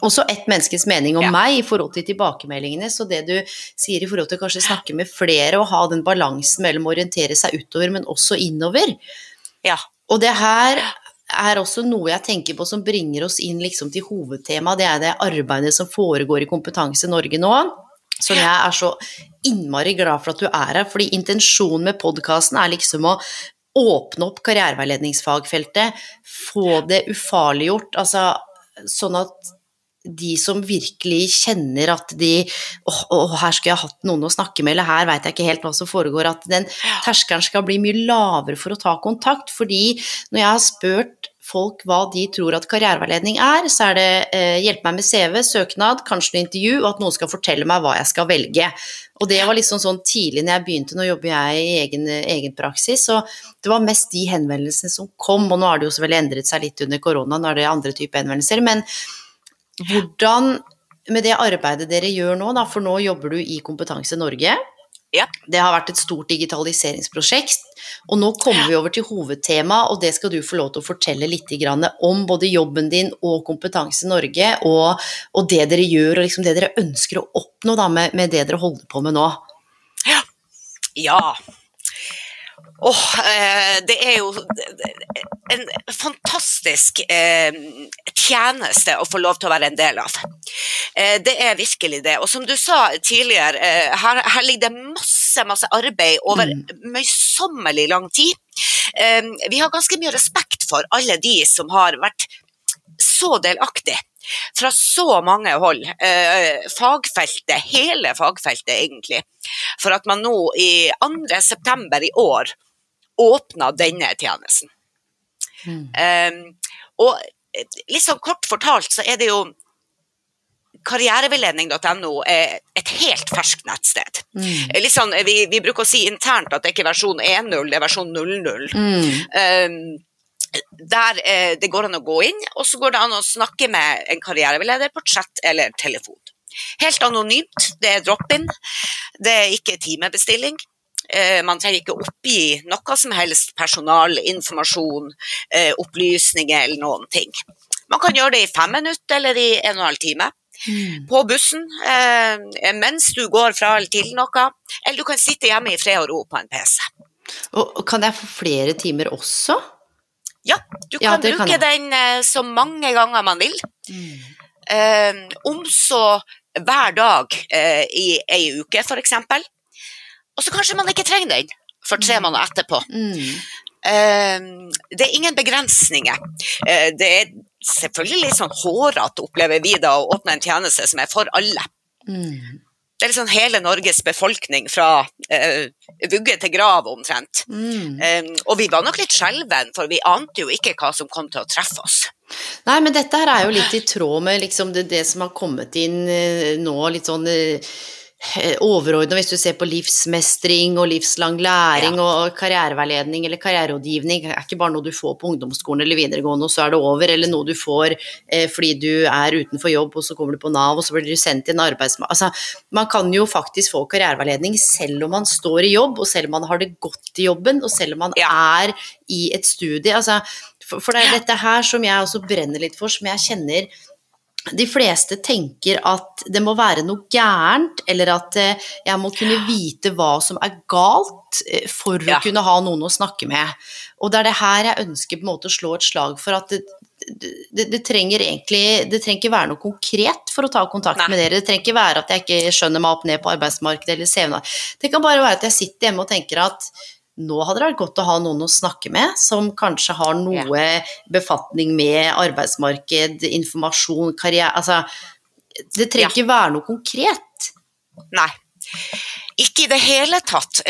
[SPEAKER 3] også ett menneskes mening om
[SPEAKER 4] Ja.
[SPEAKER 3] meg i forhold til tilbakemeldingene, så det du sier i forhold til kanskje snakke med flere og ha den balansen mellom å orientere seg utover, men også innover.
[SPEAKER 4] Ja.
[SPEAKER 3] Og det her er også noe jeg tenker på som bringer oss inn liksom til hovedtema, det er det arbeidet som foregår i Kompetanse Norge nå, som jeg er så innmari glad for at du er her, fordi intensjonen med podcasten er liksom å åpne opp karriereveiledningsfagfeltet, få det ufarliggjort, altså sånn at de som virkelig kjenner at de, åh, åh, her skulle jeg hatt noen å snakke med, eller her vet jeg ikke helt hva som foregår, at den terskelen skal bli mye lavere for å ta kontakt, fordi når jeg har spurt folk hva de tror at karriereveiledning er, så er det eh, hjelp meg med C V, søknad, kanskje noe intervju, og at noen skal fortelle meg hva jeg skal velge. Og det var liksom sånn tidlig når jeg begynte, nå jobber jeg i egen, egen praksis, så det var mest de henvendelsene som kom, og nå har det jo så veldig endret seg litt under korona, nå er det andre typer henvendelser, men hvordan med det arbeidet dere gjør nå, da, for nå jobber du i Kompetanse Norge,
[SPEAKER 4] Ja.
[SPEAKER 3] det har vært et stort digitaliseringsprosjekt, og nå kommer vi over til hovedtema, og det skal du få lov til å fortelle litt grann om både jobben din og Kompetanse Norge, og, og det dere gjør, og liksom det dere ønsker å oppnå da, med, med det dere holder på med nå.
[SPEAKER 4] Ja. Ja. Åh, eh, det er jo en fantastisk eh, tjeneste å få lov til å være en del av. Eh, det er virkelig det. Og som du sa tidligere, eh, her, her ligger det masse, masse arbeid over mm. møysommelig lang tid. Eh, vi har ganske mye respekt for alle de som har vært så delaktig fra så mange hold, eh, fagfeltet, hele fagfeltet egentlig, for at man nå i andre september i år åpnet denne tjenesten. Mm. Um, og litt sånn kort fortalt så er det jo karriereveiledning punktum no er et helt ferskt nettsted. Mm. Litt sånn, vi, vi bruker å si internt at det ikke er versjon én null, det er versjon null null. Mm. Um, der eh, det går an å gå inn, og så går det an å snakke med en karriereveileder på chat eller telefon. Helt anonymt, det er drop-in, det er ikke timebestilling. Man trenger ikke oppgi noe som helst personal, informasjon, opplysninger eller noen ting. Man kan gjøre det i fem minutter eller i en og en halv time. Mm. På bussen, mens du går fra eller til noe, eller du kan sitte hjemme i fred og ro på en P C.
[SPEAKER 3] Og kan jeg få flere timer også?
[SPEAKER 4] Ja, du kan ja, bruke kan den så mange ganger man vil. Mm. Om så hver dag i en uke for eksempel. Og så kanskje man ikke trenger den for tre måneder etterpå. Mm. Uh, det er ingen begrensninger. Uh, det er selvfølgelig litt sånn hårete opplever vi da å åpne en tjeneste som er for alle. Mm. Det er litt sånn hele Norges befolkning fra uh, vugge til grav omtrent. Mm. Uh, og vi var nok litt skjelven, for vi ante jo ikke hva som kom til å treffe oss.
[SPEAKER 3] Nei, men dette her er jo litt i tråd med liksom det, det som har kommet inn uh, nå, litt sånn... Uh, overordnet hvis du ser på livsmestring og livslang læring ja. Og karriereveiledning eller karriererådgivning, det er ikke bare noe du får på ungdomsskolen eller videregående og så er det over, eller noe du får eh, fordi du er utenfor jobb og så kommer du på Nav og så blir du sendt til en arbeidsmarked. Altså, man kan jo faktisk få karriereveiledning selv om man står i jobb og selv om man har det godt i jobben og selv om man ja. Er i et studie. Altså, for, for det er dette her som jeg også brenner litt for, som jeg kjenner de fleste tenker at det må være noe gærent, eller at jeg må kunne vite hva som er galt for ja. Å kunne ha noen å snakke med. Og det er det her jeg ønsker på en måte å slå et slag for at det, det, det trenger egentlig, det trenger ikke være noe konkret for å ta kontakt Nei. Med dere. Det trenger ikke være at jeg ikke skjønner meg opp ned på arbeidsmarkedet eller C V-en. Det kan bare være at jeg sitter hjemme og tenker at nå hadde det vært godt å ha noen å snakke med, som kanskje har noe ja. Befatning med arbeidsmarked, informasjon, karriere, altså, det trenger ja. Ikke være noe konkret.
[SPEAKER 4] Nei, ikke i det hele tatt,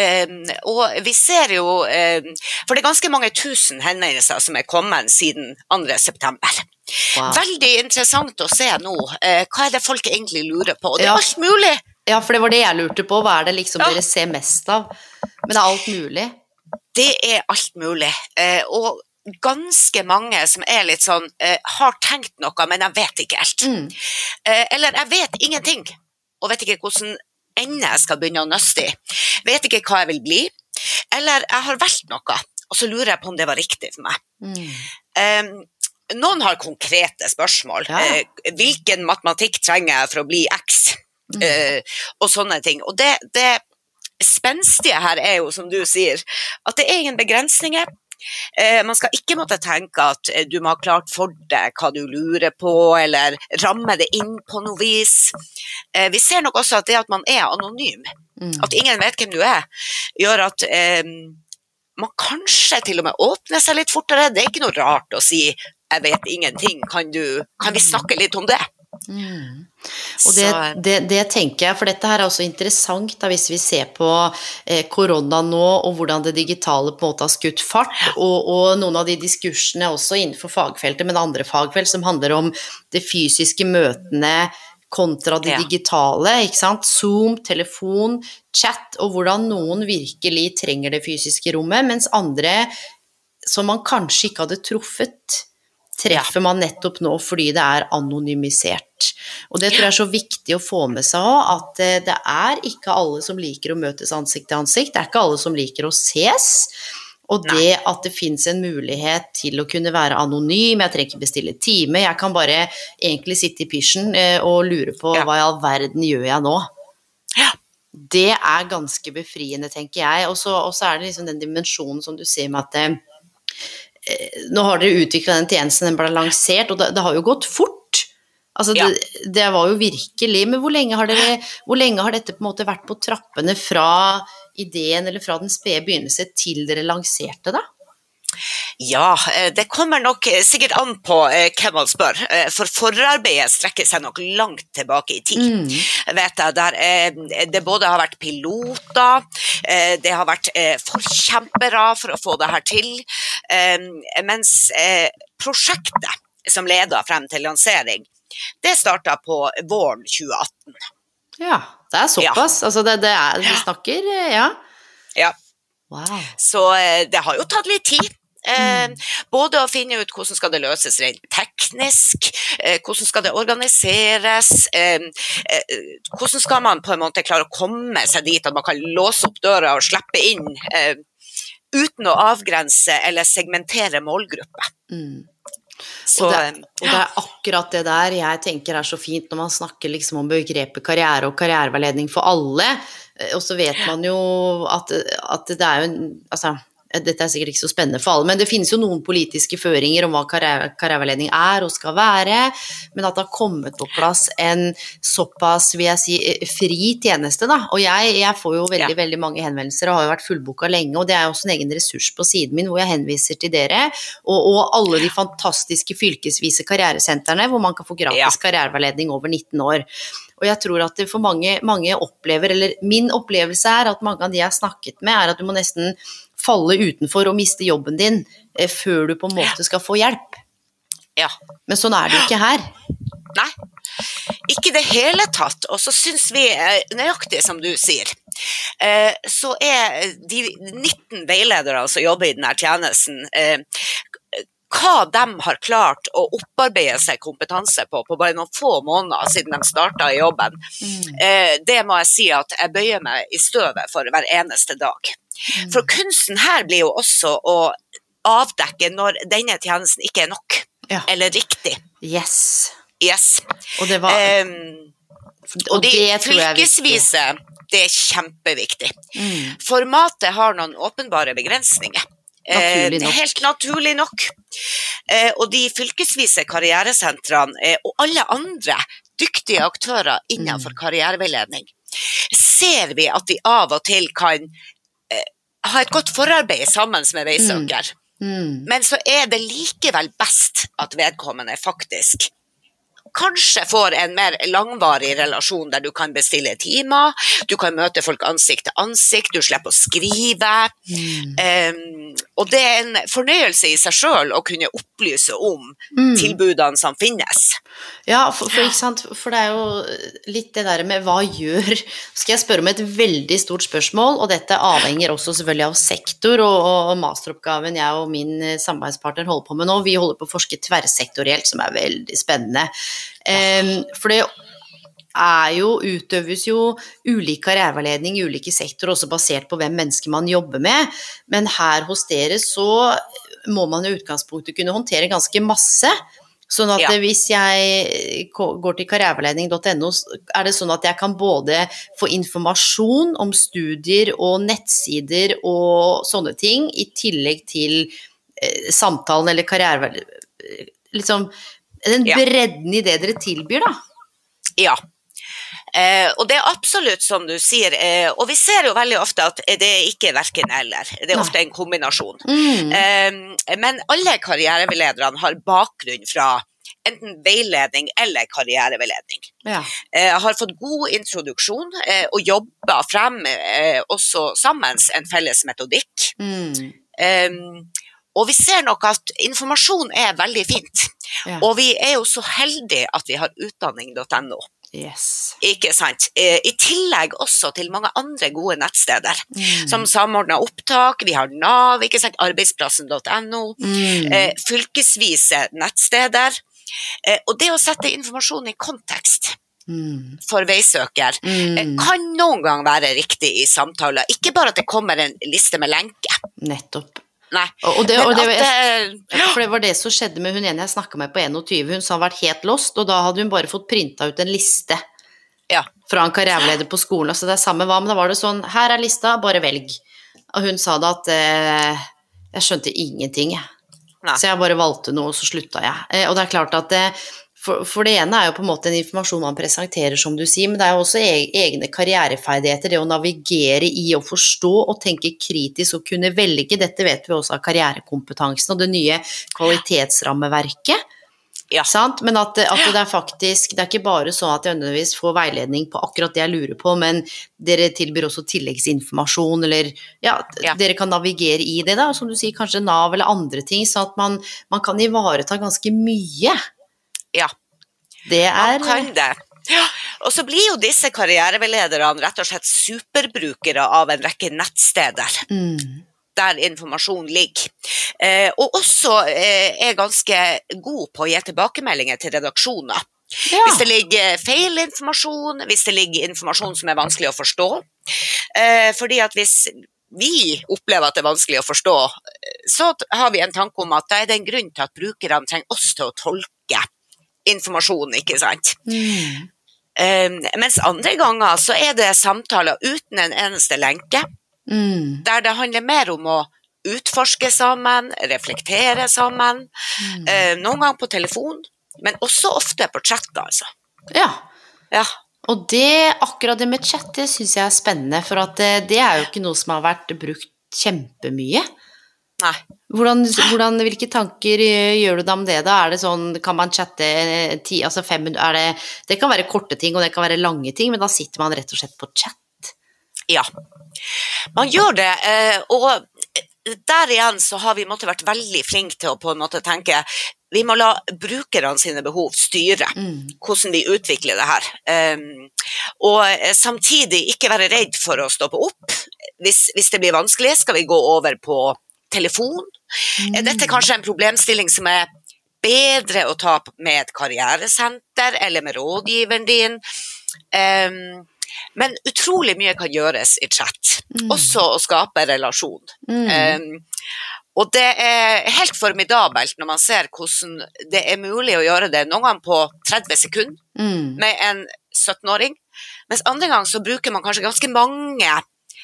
[SPEAKER 4] og vi ser jo, for det er ganske mange tusen henvendelser som er kommet siden andre september. Wow. Veldig interessant å se nå, hva er det folk egentlig lurer på, og det er ja. Alt mulig.
[SPEAKER 3] Ja, for det var det jeg lurte på. Hva er det liksom ja. Dere ser mest av? Men det er alt mulig.
[SPEAKER 4] Det er alt mulig. Eh, og ganske mange som er litt sånn, eh, har tenkt noe, men jeg vet ikke helt. Mm. Eh, eller jeg vet ingenting, og vet ikke hvordan enda jeg skal begynne å nøste i. Vet ikke hva jeg vil bli. Eller jeg har valgt noe, og så lurer jeg på om det var riktig for meg. Mm. Eh, noen har konkrete spørsmål.
[SPEAKER 3] Ja.
[SPEAKER 4] Eh, hvilken matematikk trenger jeg for å bli X? Mm. Eh, og sånne ting. Og det, det spenstige her er jo, som du sier, at det er ingen begrensninger. Eh, man skal ikke måtte tenke at eh, du må ha klart for deg hva du lurer på, eller ramme det inn på noe vis. Eh, vi ser nok også at det at man er anonym, mm. at ingen vet hvem du er, gjør at eh, man kanskje til og med åpner seg litt fortere. Det er ikke noe rart å si jeg vet ingenting, kan, du, kan vi snakke litt om det?
[SPEAKER 3] Mm. Og det, det, det tenker jeg, for dette her er også interessant da, hvis vi ser på eh, korona nå, og hvordan det digitale på en måte har skutt fart, og, og noen av de diskursene også innenfor fagfeltet, men andre fagfelt som handler om det fysiske møtene kontra det digitale, ikke sant? Zoom, telefon, chat, og hvordan noen virkelig trenger det fysiske rommet, mens andre som man kanskje ikke hadde truffet, treffer man nettopp nå fordi det er anonymisert. Og det tror jeg er så viktig å få med seg også, at det er ikke alle som liker å møtes ansikt til ansikt, det er ikke alle som liker å ses, og det Nei. At det finnes en mulighet til å kunne være anonym, jeg trenger ikke bestille time, jeg kan bare egentlig sitte i pysjen og lure på ja. Hva i all verden gjør jeg nå? Ja. Det er ganske befriende, tenker jeg, og så, og så er det liksom den dimensjonen som du sier med at nå har dere utviklet den tjenesten, den ble lansert, og det, det har jo gått fort. Altså, ja. det, det var jo virkelig, men hvor lenge, har dere, hvor lenge har dette på en måte vært på trappene fra ideen, eller fra den spede begynnelse til dere lanserte da?
[SPEAKER 4] Ja, det kommer nok sikkert an på hvem man spør, for forarbeidet strekker seg nok langt tilbake i tid. Mm. Vet jeg, der det både har vært piloter, det har vært forkjempere for å få det her til, mens prosjektet som ledet frem til lansering, det startet på våren tjue atten. Ja, det er såpass, ja. Altså det, det er, vi snakker, ja. Ja. Wow. Så det har jo tatt litt tid. Eh, mm. Både å finne ut hvordan skal det løses rent teknisk, eh, hvordan skal det organiseres, eh, eh, hvordan skal man på en måte klare å komme seg dit at man kan låse opp døra og slippe inn eh, uten å avgrense eller segmentere målgruppe. Mm. Så, og, det, og det er akkurat det der jeg tenker er så fint når man snakker liksom om begrepet karriere og karriereveiledning for alle, og så vet man jo at, at det er jo en, altså dette er sikkert ikke så spennende for alle, men det finnes jo noen politiske føringer om hva karriere, karriereveiledning er og skal være, men at det har kommet på plass en såpass, vil jeg si, fri tjeneste da, og jeg, jeg får jo veldig, ja. Veldig mange henvendelser og har jo vært fullboka lenge, og det er jo også en egen ressurs på siden min hvor jeg henviser til dere, og, og alle de fantastiske fylkesvise karrieresentrene hvor man kan få gratis ja. Karriereveiledning over nitten år. Og jeg tror at det for mange, mange opplever, eller min opplevelse er at mange av de jeg har snakket med, er at du må nesten falle utenfor og miste jobben din eh, før du på en måte skal få hjelp. Ja. Men sånn er det jo ikke her. Nei, ikke det hele tatt. Og så synes vi, nøyaktig som du sier, eh, så er de nitten veiledere som jobber i denne tjenesten, eh, hva de har klart å opparbeide seg kompetanse på, på bare noen få måneder siden de startet i jobben. Mm. Eh, det må jeg si at jeg bøyer meg i støvet for hver eneste dag. Mm. For kunsten her blir jo også å avdekke når denne tjenesten ikke er nok, ja. Eller riktig. Yes. Yes. Og det var... Um, og, og de fylkesvise, det er kjempeviktig. Mm. Formatet har noen åpenbare begrensninger. Naturlig nok. Eh, helt naturlig nok. Eh, og de fylkesvise karrieresentrene eh, og alle andre dyktige aktører innenfor mm. karriereveiledning ser vi at vi av og til kan eh, ha et godt forarbeid sammen med veisøker. Mm. Mm. Men så er det likevel best at vedkommende faktisk kanskje får en mer langvarig relasjon der du kan bestille timer, du kan møte folk ansikt til ansikt, du slipper å skrive, mm. um, og det er en fornøyelse i seg selv å kunne opplyse om mm. tilbudene som finnes. Ja, for, for, ikke sant? For det er jo litt det der med hva gjør, skal jeg spørre om et veldig stort spørsmål, og dette avhenger også selvfølgelig av sektor, og, og masteroppgaven jeg og min samarbeidspartner holder på med nå, vi holder på å forske tverrsektorielt, som er veldig spennende. Um, for det er jo, utøves jo ulik karriereveiledning i ulike sektorer, også basert på hvem mennesker man jobber med, men her hos dere så
[SPEAKER 3] må man i utgangspunktet kunne håndtere ganske masse. Sånn at
[SPEAKER 4] Ja.
[SPEAKER 3] hvis jeg går til karriereveiledning punktum no, er det sånn at jeg kan både få informasjon om studier og nettsider og sånne ting, i tillegg til eh, samtalen eller karriereveiledning, liksom den
[SPEAKER 4] Ja.
[SPEAKER 3] bredden i det dere tilbyr da.
[SPEAKER 4] Ja. Eh, og det er absolutt som du sier, eh, og vi ser jo veldig ofte at det er ikke hverken eller, det er
[SPEAKER 3] Nei.
[SPEAKER 4] ofte en kombinasjon.
[SPEAKER 3] Mm.
[SPEAKER 4] Eh, men alle karriereveilederne har bakgrunn fra enten veiledning eller karriereveiledning.
[SPEAKER 3] Ja.
[SPEAKER 4] Eh, har fått god introduksjon eh, og jobber frem eh, også sammen en felles metodikk.
[SPEAKER 3] Mm.
[SPEAKER 4] Eh, og vi ser nok at informasjon er veldig fint,
[SPEAKER 3] Ja.
[SPEAKER 4] og vi er jo så heldige at vi har utdanning punktum no.
[SPEAKER 3] Yes.
[SPEAKER 4] Ikke sant? Eh, I tillegg også til mange andre gode nettsteder,
[SPEAKER 3] Mm.
[SPEAKER 4] som samordnet opptak, vi har Nav, ikke sant? arbeidsplassen punktum no,
[SPEAKER 3] Mm.
[SPEAKER 4] eh, fylkesvise nettsteder, eh, og det å sette informasjon i kontekst
[SPEAKER 3] Mm.
[SPEAKER 4] for veisøker
[SPEAKER 3] Mm.
[SPEAKER 4] eh, kan noen gang være riktig i samtaler, ikke bare at det kommer en liste med lenke.
[SPEAKER 3] Nettopp.
[SPEAKER 4] Nei,
[SPEAKER 3] Og og det,
[SPEAKER 4] men
[SPEAKER 3] og det,
[SPEAKER 4] at eh,
[SPEAKER 3] for det var det som skjedde med hun ene jeg snakket med på tjueen, hun sa hun vært helt lost, og da hadde hun bare fått printet ut en liste
[SPEAKER 4] ja,
[SPEAKER 3] fra en karriereleder på skolen, så det er samme hva, men da var det sånn, her er lista, bare velg. Og hun sa da at eh, jeg skjønte ingenting, jeg.
[SPEAKER 4] Nei.
[SPEAKER 3] Så jeg bare valgte noe, og så slutta jeg. Eh, og det er klart at det, for, for det ene er jo på en måte en informasjon man presenterer, som du sier, men det er jo også e- egne karriereferdigheter, det å navigere i å forstå og tenke kritisk og kunne velge. Dette vet vi også av karrierekompetansen og det nye kvalitetsrammeverket.
[SPEAKER 4] ja,
[SPEAKER 3] Sant? Men at, at det er faktisk, det er ikke bare sånn at jeg nødvendigvis får veiledning på akkurat det jeg lurer på, men dere tilbyr også tilleggsinformasjon, eller ja,
[SPEAKER 4] Ja.
[SPEAKER 3] dere kan navigere i det da, som du sier, kanskje Nav eller andre ting, så at man, man kan ivareta ganske mye.
[SPEAKER 4] ja.
[SPEAKER 3] Det er...
[SPEAKER 4] Man kan det. Ja. Og så blir jo disse karriereveilederne rett og slett superbrukere av en rekke nettsteder
[SPEAKER 3] Mm.
[SPEAKER 4] der informasjon ligger. Eh, og også eh, er ganske god på å gi tilbakemeldinger til redaksjoner.
[SPEAKER 3] Ja.
[SPEAKER 4] Hvis det ligger feil informasjon, hvis det ligger informasjon som er vanskelig å forstå. Eh, fordi at hvis vi opplever at det er vanskelig å forstå, så har vi en tanke om at da er det en grunn til at brukerne trenger oss til å tolke informasjon, ikke sant?
[SPEAKER 3] Mm.
[SPEAKER 4] Um, mens andre ganger så er det samtaler uten en eneste lenke,
[SPEAKER 3] Mm.
[SPEAKER 4] der det handler mer om å utforske sammen, reflektere sammen,
[SPEAKER 3] Mm.
[SPEAKER 4] uh, noen ganger på telefon, men også ofte på chat, altså.
[SPEAKER 3] Ja.
[SPEAKER 4] Ja,
[SPEAKER 3] Og det, akkurat det med chat, det synes jeg er spennende, for at det, det er jo ikke noe som har vært brukt kjempemye.
[SPEAKER 4] nei.
[SPEAKER 3] Hvordan, hvordan, hvilke tanker eh, gjør du da om det da? Er det sånn, kan man chatte eh, ti, altså fem minutter, er det, det kan være korte ting, og det kan være lange ting, men da sitter man rett og slett på chat.
[SPEAKER 4] Ja, man gjør det, eh, og der igjen så har vi måtte vært veldig flinke til å på en måte tenke, vi må la brukerne sine behov styre
[SPEAKER 3] Mm.
[SPEAKER 4] hvordan vi utvikler det her. Um, og samtidig ikke være redd for å stoppe opp. Hvis, hvis det blir vanskelig, skal vi gå over på telefon.
[SPEAKER 3] Mm.
[SPEAKER 4] Dette er kanskje en problemstilling som er bedre å ta med et karrieresenter eller med rådgiveren din. Um, men utrolig mye kan gjøres i chat.
[SPEAKER 3] Mm.
[SPEAKER 4] Også å skape relasjon.
[SPEAKER 3] Mm.
[SPEAKER 4] Um, og det er helt formidabelt når man ser hvordan det er mulig å gjøre det noen ganger på tretti sekunder
[SPEAKER 3] Mm.
[SPEAKER 4] med en syttenåring, mens andre ganger så bruker man kanskje ganske mange,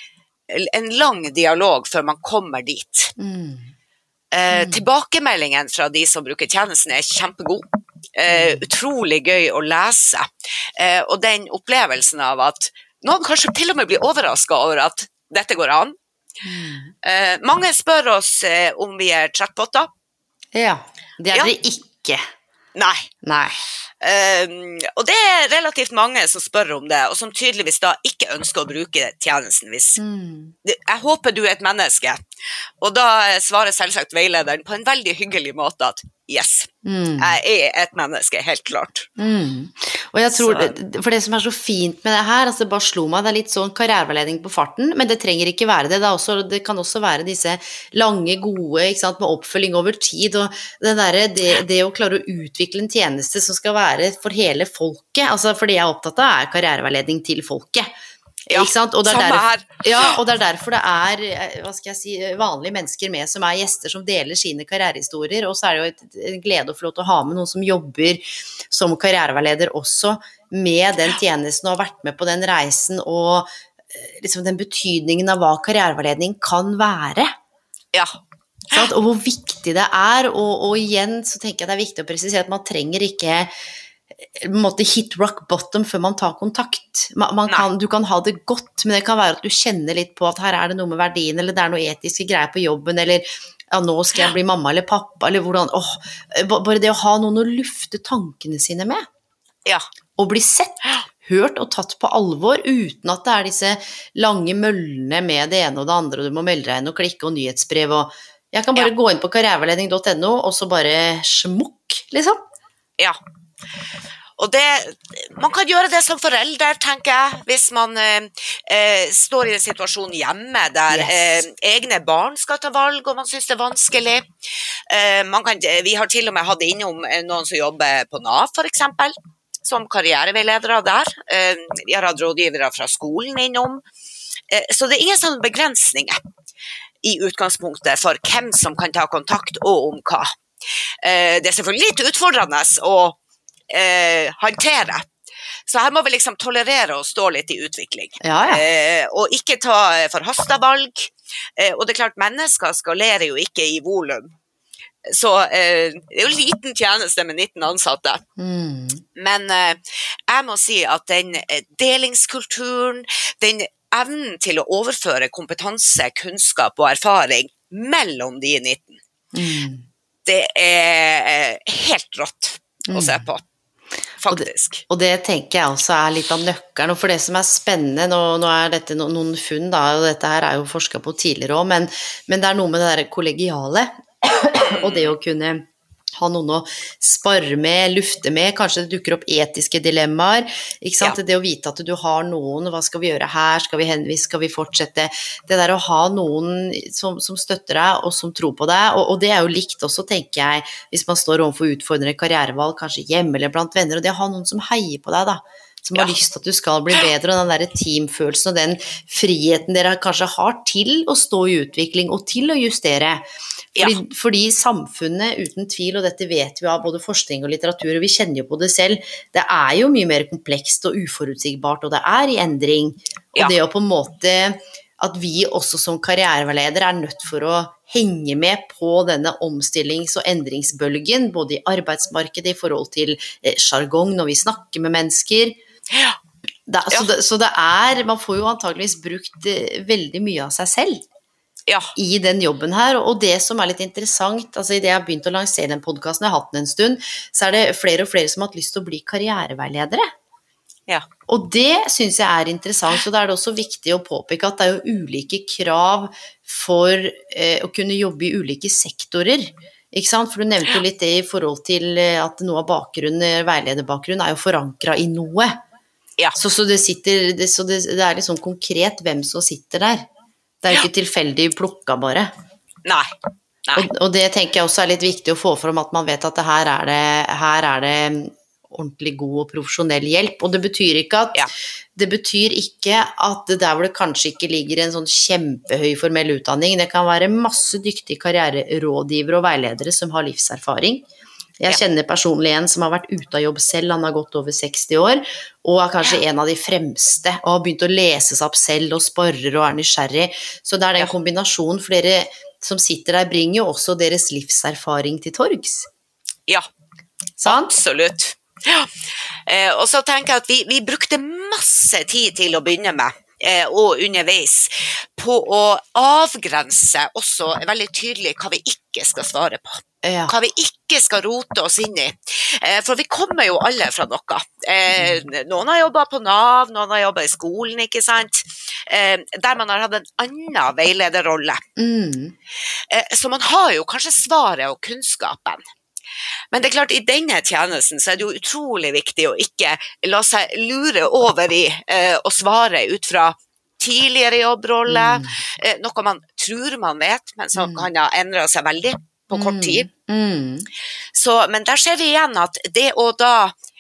[SPEAKER 4] en lang dialog før man kommer dit.
[SPEAKER 3] Mm.
[SPEAKER 4] Eh, tilbakemeldingen fra de som bruker tjenesten er kjempegod, eh, utrolig gøy å lese, eh, og den opplevelsen av at noen kanskje til og med blir overrasket over at dette går an.
[SPEAKER 3] Mm.
[SPEAKER 4] Eh, mange spør oss eh, om vi er chatboter.
[SPEAKER 3] Ja, det er
[SPEAKER 4] Ja.
[SPEAKER 3] det ikke.
[SPEAKER 4] Nei.
[SPEAKER 3] Nei.
[SPEAKER 4] Um, og det er relativt mange som spør om det, og som tydeligvis da ikke ønsker å bruke tjenesten. Hvis
[SPEAKER 3] Mm.
[SPEAKER 4] jeg håper du er et menneske, og da svarer selvsagt veilederen på en veldig hyggelig måte at yes,
[SPEAKER 3] Mm.
[SPEAKER 4] jeg er et menneske, helt klart.
[SPEAKER 3] Mm. Og jeg tror,
[SPEAKER 4] Så-
[SPEAKER 3] for det som er så fint med det her, altså det bare slo meg, det er litt sånn karriereveiledning på farten, men det trenger ikke være det, det, er også, det kan også være disse lange, gode, ikke sant, med oppfølging over tid, og det, der, det, det å klare å utvikle en tjeneste som skal være for hele folket, altså for det jeg er opptatt av er karriereveiledning til folket.
[SPEAKER 4] Ja,
[SPEAKER 3] ikke sant? Og det er
[SPEAKER 4] samme
[SPEAKER 3] derfor,
[SPEAKER 4] her.
[SPEAKER 3] Ja, og det er derfor det er, hva skal jeg si, vanlige mennesker med som er gjester som deler sine karrierehistorier, og så er det jo et, en glede å få lov til å ha med noen som jobber som karriereveileder også med den tjenesten og har vært med på den reisen og liksom den betydningen av hva karriereveiledning kan være.
[SPEAKER 4] Ja.
[SPEAKER 3] Sant? Og hvor viktig det er, og, og igjen så tenker jeg det er viktig å presisere at man trenger ikke på en måte hit rock bottom før man tar kontakt. Man, man kan, du kan ha det godt, men det kan være at du kjenner litt på at her er det noe med verdien, eller det er noe etiske greier på jobben, eller ja, nå skal jeg bli mamma eller pappa, eller hvordan, åh, bare det å ha noen å lufte tankene sine med,
[SPEAKER 4] Ja.
[SPEAKER 3] og bli sett, hørt og tatt på alvor, uten at det er disse lange møllene med det ene og det andre, og du må melde deg inn og klikke og nyhetsbrev, og jeg kan bare
[SPEAKER 4] Ja.
[SPEAKER 3] gå inn på karriereveiledning punktum no, og så bare smukk, liksom.
[SPEAKER 4] Ja. Og det, man kan gjøre det som forelder, tenker jeg, hvis man eh, eh, står i en situasjon hjemme der
[SPEAKER 3] Yes.
[SPEAKER 4] eh, egne barn skal ta valg, og man synes det er vanskelig. Eh, man kan, vi har til og med hatt innom eh, noen som jobber på Nav, for eksempel, som karriereveiledere der. Eh, vi har hatt rådgivere fra skolen innom. Eh, så det er ingen sånne begrensninger i utgangspunktet for hvem som kan ta kontakt og om hva. Eh, det er selvfølgelig litt utfordrende å Eh, håndtere. Så her må vi liksom tolerere å stå litt i utvikling.
[SPEAKER 3] Ja, ja.
[SPEAKER 4] Eh, og ikke ta forhastet valg. Eh, og det er klart, mennesker skalerer jo ikke i volum. Så eh, det er jo en liten tjeneste med nitten ansatte.
[SPEAKER 3] Mm.
[SPEAKER 4] Men eh, jeg må si at den eh, delingskulturen, den evnen til å overføre kompetanse, kunnskap og erfaring mellom de nitten,
[SPEAKER 3] Mm.
[SPEAKER 4] det er eh, helt rått å
[SPEAKER 3] Mm.
[SPEAKER 4] se på. Faktisk.
[SPEAKER 3] Og det tenker jeg også er litt av nøkkelen, og for det som er spennende, nå, nå er dette no, noen funn da, og dette her er jo forsket på tidligere også, men, men det er noe med det der kollegiale, og det å kunne ha noen å spare med, lufte med, kanskje det dukker opp etiske dilemmaer, ikke sant?
[SPEAKER 4] Ja.
[SPEAKER 3] Det å vite at du har noen, hva skal vi gjøre her, skal vi henvise, skal vi fortsette, det der å ha noen som, som støtter deg, og som tror på deg, og, og det er jo likt også, tenker jeg, hvis man står overfor utfordrende karrierevalg, kanskje hjemme eller blant venner, og det å ha noen som heier på deg da, som har
[SPEAKER 4] Ja.
[SPEAKER 3] lyst til at du skal bli bedre, og den der teamfølelsen og den friheten dere kanskje har til å stå i utvikling og til å justere. Fordi,
[SPEAKER 4] Ja.
[SPEAKER 3] fordi samfunnet uten tvil, og dette vet vi av både forskning og litteratur, og vi kjenner jo på det selv, det er jo mye mer komplekst og uforutsigbart, og det er i endring. Og
[SPEAKER 4] Ja.
[SPEAKER 3] det å på en måte, at vi også som karriereveiledere er nødt for å henge med på denne omstillings- og endringsbølgen, både i arbeidsmarkedet i forhold til eh, jargong når vi snakker med mennesker.
[SPEAKER 4] Ja.
[SPEAKER 3] Det, så,
[SPEAKER 4] Ja.
[SPEAKER 3] det, så det er, man får jo antageligvis brukt eh, veldig mye av seg selv
[SPEAKER 4] Ja.
[SPEAKER 3] i den jobben her, og det som er litt interessant, altså i det jeg har begynt å lansere den podcasten, jeg har hatt den en stund, så er det flere og flere som har hatt lyst til å bli karriereveiledere.
[SPEAKER 4] Ja.
[SPEAKER 3] Og det synes jeg er interessant, så da er det også viktig å påpeke at det er jo ulike krav for eh, å kunne jobbe i ulike sektorer, ikke sant? For du nevnte jo litt det i forhold til eh, at noe av bakgrunnen, veilederbakgrunnen, er jo forankret i noe.
[SPEAKER 4] Ja.
[SPEAKER 3] Så, så, det, sitter, det, så det, det er litt sånn konkret hvem som sitter der. Det er jo ikke tilfeldig plukket bare.
[SPEAKER 4] Nei. Nei.
[SPEAKER 3] Og, og det tenker jeg også er litt viktig å få fram, at man vet at det her er det, her er det ordentlig god og profesjonell hjelp, og det betyr ikke at
[SPEAKER 4] Ja.
[SPEAKER 3] det betyr ikke at det der hvor det kanskje ikke ligger en sånn kjempehøy formell utdanning, det kan være masse dyktige karriererådgivere og veiledere som har livserfaring. Jeg
[SPEAKER 4] Ja.
[SPEAKER 3] kjenner personlig en som har vært ute av jobb selv, han har gått over seksti år, og er kanskje en av de fremste, og har begynt å lese seg opp selv, og sparer og er nysgjerrig. Så det er den
[SPEAKER 4] Ja.
[SPEAKER 3] kombinasjonen, flere som sitter der bringer jo også deres livserfaring til torgs.
[SPEAKER 4] Ja.
[SPEAKER 3] Sant?
[SPEAKER 4] Absolutt. Ja. Eh, og så tenker jeg at vi, vi brukte masse tid til å begynne med, eh, og underveis, på å avgrense også veldig tydelig hva vi ikke skal svare på.
[SPEAKER 3] Ja.
[SPEAKER 4] Hva vi ikke skal rote oss inn i. Eh, for vi kommer jo alle fra noe. Eh, noen har jobbet på Nav, noen har jobbet i skolen, ikke sant? Eh, der man har hatt en annen veilederrolle.
[SPEAKER 3] Mm.
[SPEAKER 4] Eh, så man har jo kanskje svaret og kunnskapen. Men det er klart, i denne tjenesten så er det jo utrolig viktig å ikke la seg lure over i eh, å svare ut fra tidligere jobbrolle,
[SPEAKER 3] Mm.
[SPEAKER 4] eh, noe man tror man vet, men som kan ha endret seg veldig på kort tid.
[SPEAKER 3] Mm.
[SPEAKER 4] Så, men der ser vi igjen at det å da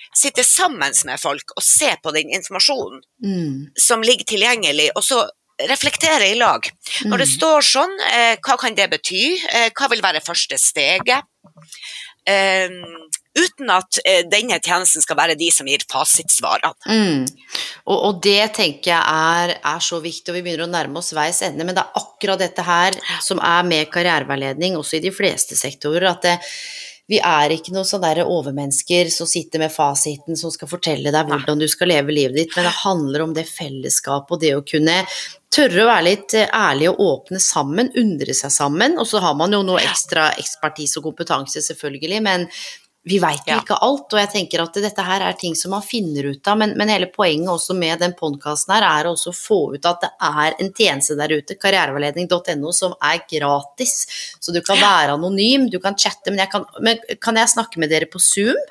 [SPEAKER 4] sitte sammen med folk og se på den informasjonen
[SPEAKER 3] Mm.
[SPEAKER 4] som ligger tilgjengelig, og så reflektere i lag. Når det står sånn, eh, hva kan det bety? Eh, hva vil være første steget? Eh, uten at eh, denne tjenesten skal være de som gir fasitsvarene.
[SPEAKER 3] Mm. Og, og det tenker jeg er, er så viktig, og vi begynner å nærme oss veis ende, men det er akkurat dette her som er med karriereveiledning, også i de fleste sektorer, at det, vi er ikke noen sånne der overmennesker som sitter med fasiten, som skal fortelle deg hvordan du skal leve livet ditt, men det handler om det fellesskapet, og det å kunne tørre å være litt ærlig og åpne sammen, undre seg sammen, og så har man jo noe ekstra ekspertise og kompetanse selvfølgelig, men vi vet jo
[SPEAKER 4] Ja.
[SPEAKER 3] ikke alt, og jeg tenker at dette her er ting som man finner ut av, men, men hele poenget også med den podcasten her er også å få ut at det er en tjeneste der ute, karriereveiledning punktum no, som er gratis, så du kan være anonym, du kan chatte, men, jeg kan, men kan jeg snakke med dere på Zoom?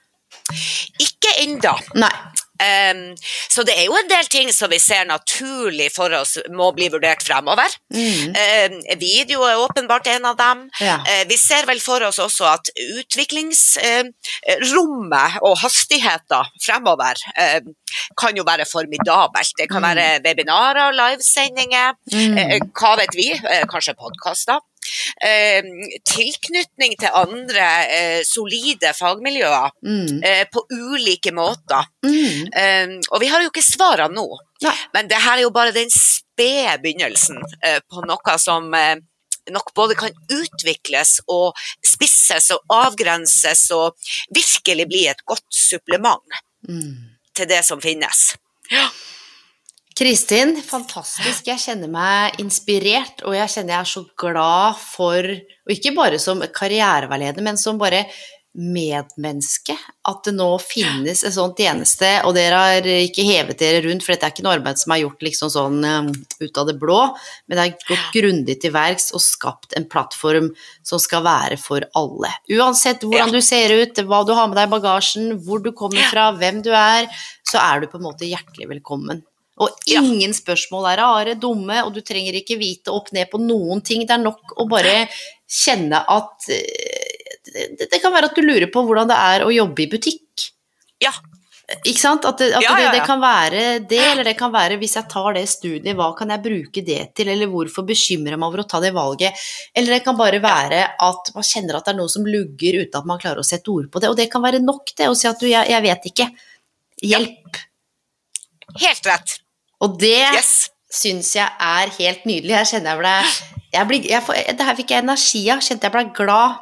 [SPEAKER 4] Ikke enda.
[SPEAKER 3] Nei.
[SPEAKER 4] Um, så det er jo en del ting som vi ser naturlig for oss må bli vurdert fremover.
[SPEAKER 3] Mm.
[SPEAKER 4] Um, video er åpenbart en av dem.
[SPEAKER 3] Ja.
[SPEAKER 4] Uh, vi ser vel for oss også at utviklingsrommet uh, og hastigheter fremover uh, kan jo være formidabelt. Det kan
[SPEAKER 3] Mm.
[SPEAKER 4] være webinarer, livesendinger,
[SPEAKER 3] Mm.
[SPEAKER 4] uh, hva vet vi, uh, kanskje podcaster. Eh, tilknytning til andre eh, solide fagmiljøer
[SPEAKER 3] Mm.
[SPEAKER 4] eh, på ulike måter.
[SPEAKER 3] Mm.
[SPEAKER 4] Eh, og vi har jo ikke svarene nå,
[SPEAKER 3] Nei.
[SPEAKER 4] men det her er jo bare den spede begynnelsen eh, på noe som eh, nok både kan utvikles og spisses og avgrenses og virkelig bli et godt supplement
[SPEAKER 3] Mm.
[SPEAKER 4] til det som finnes. Ja.
[SPEAKER 3] Kristin, fantastisk, jeg kjenner meg inspirert, og jeg kjenner jeg er så glad for, og ikke bare som karriereveileder, men som bare medmenneske, at det nå finnes en sånn tjeneste, og dere har ikke hevet dere rundt, for dette er ikke noe arbeid som er gjort liksom sånn um, ut av det blå, men det er gått grundig til verks og skapt en plattform som skal være for alle. Uansett hvordan
[SPEAKER 4] Ja.
[SPEAKER 3] du ser ut, hva du har med deg i bagasjen, hvor du kommer fra, hvem du er, så er du på en måte hjertelig velkommen. Og
[SPEAKER 4] Ja.
[SPEAKER 3] ingen spørsmål er rare, dumme, og du trenger ikke vite opp ned på noen ting. Det er nok å bare kjenne at eh, det, det kan være at du lurer på hvordan det er å jobbe i butikk.
[SPEAKER 4] Ja.
[SPEAKER 3] Ikke sant? At, det, at
[SPEAKER 4] Ja, ja, ja.
[SPEAKER 3] Det, det kan være det, eller det kan være hvis jeg tar det studiet, hva kan jeg bruke det til, eller hvorfor bekymrer jeg meg over å ta det valget, eller det kan bare være at man kjenner at det er noe som lugger uten at man klarer å sette ord på det, og det kan være nok det, å si at du, jeg, jeg vet ikke, hjelp.
[SPEAKER 4] Helt rett.
[SPEAKER 3] Og det
[SPEAKER 4] Yes.
[SPEAKER 3] synes jeg er helt nydelig. Her kjenner jeg ble, jeg ble jeg får, det her fikk jeg energi av, kjente jeg ble glad.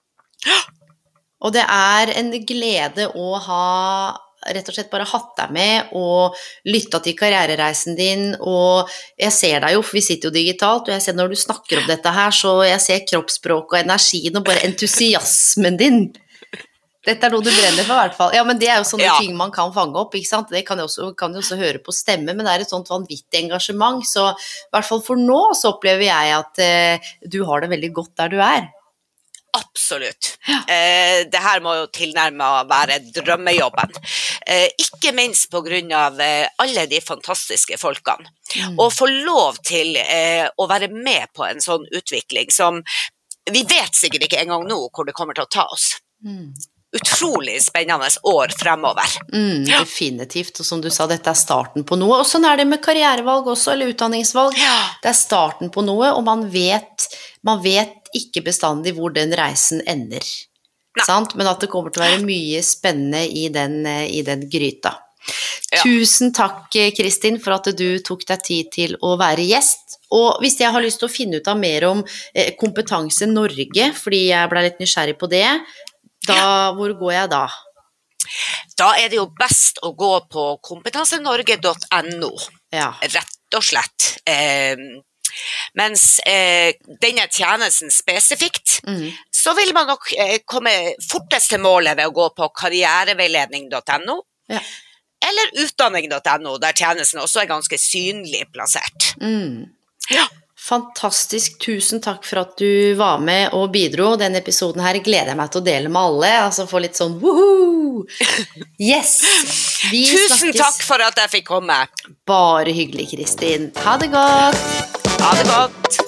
[SPEAKER 3] Og det er en glede å ha rett og slett bare hatt deg med og lyttet til karrierereisen din, og jeg ser deg jo, for vi sitter jo digitalt, og jeg ser når du snakker om dette her, så jeg ser kroppsspråk og energien og bare entusiasmen din. Dette er noe du brenner for i hvert fall. Ja, men det er jo sånne
[SPEAKER 4] Ja.
[SPEAKER 3] ting man kan fange opp, ikke sant? Det kan jeg også, kan jeg også høre på stemme, men det er et sånt vanvittig engasjement, så i hvert fall for nå så opplever jeg at eh, du har det veldig godt der du er.
[SPEAKER 4] Absolutt. Eh, det her må jo tilnærmet være drømmejobben. Eh, ikke minst på grunn av eh, alle de fantastiske folkene.
[SPEAKER 3] Mm.
[SPEAKER 4] Og få lov til eh, å være med på en sånn utvikling som vi vet sikkert ikke engang nå hvor det kommer til å ta oss.
[SPEAKER 3] Mm.
[SPEAKER 4] Utrolig spennende år fremover.
[SPEAKER 3] Mm, definitivt, og som du sa, dette er starten på noe, og sånn er det med karrierevalg også, eller utdanningsvalg.
[SPEAKER 4] Ja.
[SPEAKER 3] Det er starten på noe, og man vet, man vet ikke bestandig hvor den reisen ender,
[SPEAKER 4] Nei.
[SPEAKER 3] sant? Men at det kommer til å være mye spennende i den, i den gryta.
[SPEAKER 4] Ja.
[SPEAKER 3] Tusen takk, Kristin, for at du tok deg tid til å være gjest, og hvis jeg har lyst til å finne ut av mer om eh, Kompetanse Norge, fordi jeg ble litt nysgjerrig på det, da, hvor går jeg da?
[SPEAKER 4] Da er det jo best å gå på kompetansenorge punktum no,
[SPEAKER 3] Ja.
[SPEAKER 4] rett og slett. Eh, mens eh, denne tjenesten spesifikt,
[SPEAKER 3] Mm.
[SPEAKER 4] så vil man nok eh, komme fortest til målet ved å gå på karriereveiledning punktum no,
[SPEAKER 3] Ja.
[SPEAKER 4] eller utdanning punktum no, der tjenesten også er ganske synlig plassert.
[SPEAKER 3] Mm.
[SPEAKER 4] Ja.
[SPEAKER 3] Fantastisk, tusen takk for at du var med og bidro. Denne episoden her gleder jeg meg til å dele med alle, altså få litt sånn woohoo! Yes! Vi
[SPEAKER 4] Tusen
[SPEAKER 3] snakkes.
[SPEAKER 4] takk for at jeg fikk komme.
[SPEAKER 3] Bare hyggelig, Kristin. Ha det godt!
[SPEAKER 4] Ha det godt!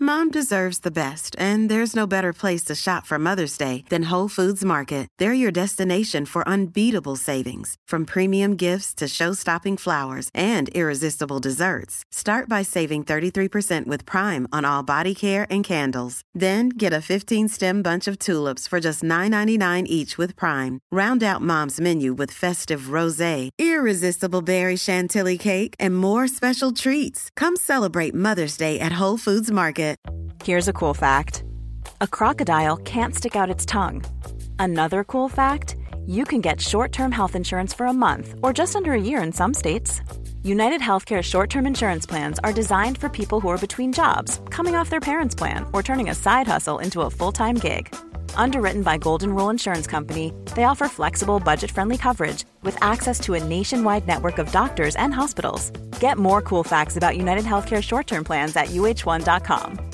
[SPEAKER 5] Mom deserves the best, and there's no better place to shop for Mother's Day than Whole Foods Market. They're your destination for unbeatable savings, from premium gifts to show-stopping flowers and irresistible desserts. Start by saving thirty-three percent with Prime on all body care and candles. Then get a fifteen-stem bunch of tulips for just nine ninety-nine each with Prime. Round out Mom's menu with festive rosé, irresistible berry chantilly cake, and more special treats. Come celebrate Mother's Day at Whole Foods Market.
[SPEAKER 6] Here's a cool fact. A crocodile can't stick out its tongue. Another cool fact, you can get short-term health insurance for a month or just under a year in some states. United Healthcare short-term insurance plans are designed for people who are between jobs, coming off their parents' plan, or turning a side hustle into a full-time gig. Underwritten by Golden Rule Insurance Company, they offer flexible, budget-friendly coverage with access to a nationwide network of doctors and hospitals. Get more cool facts about United Healthcare short-term plans at U H one dot com.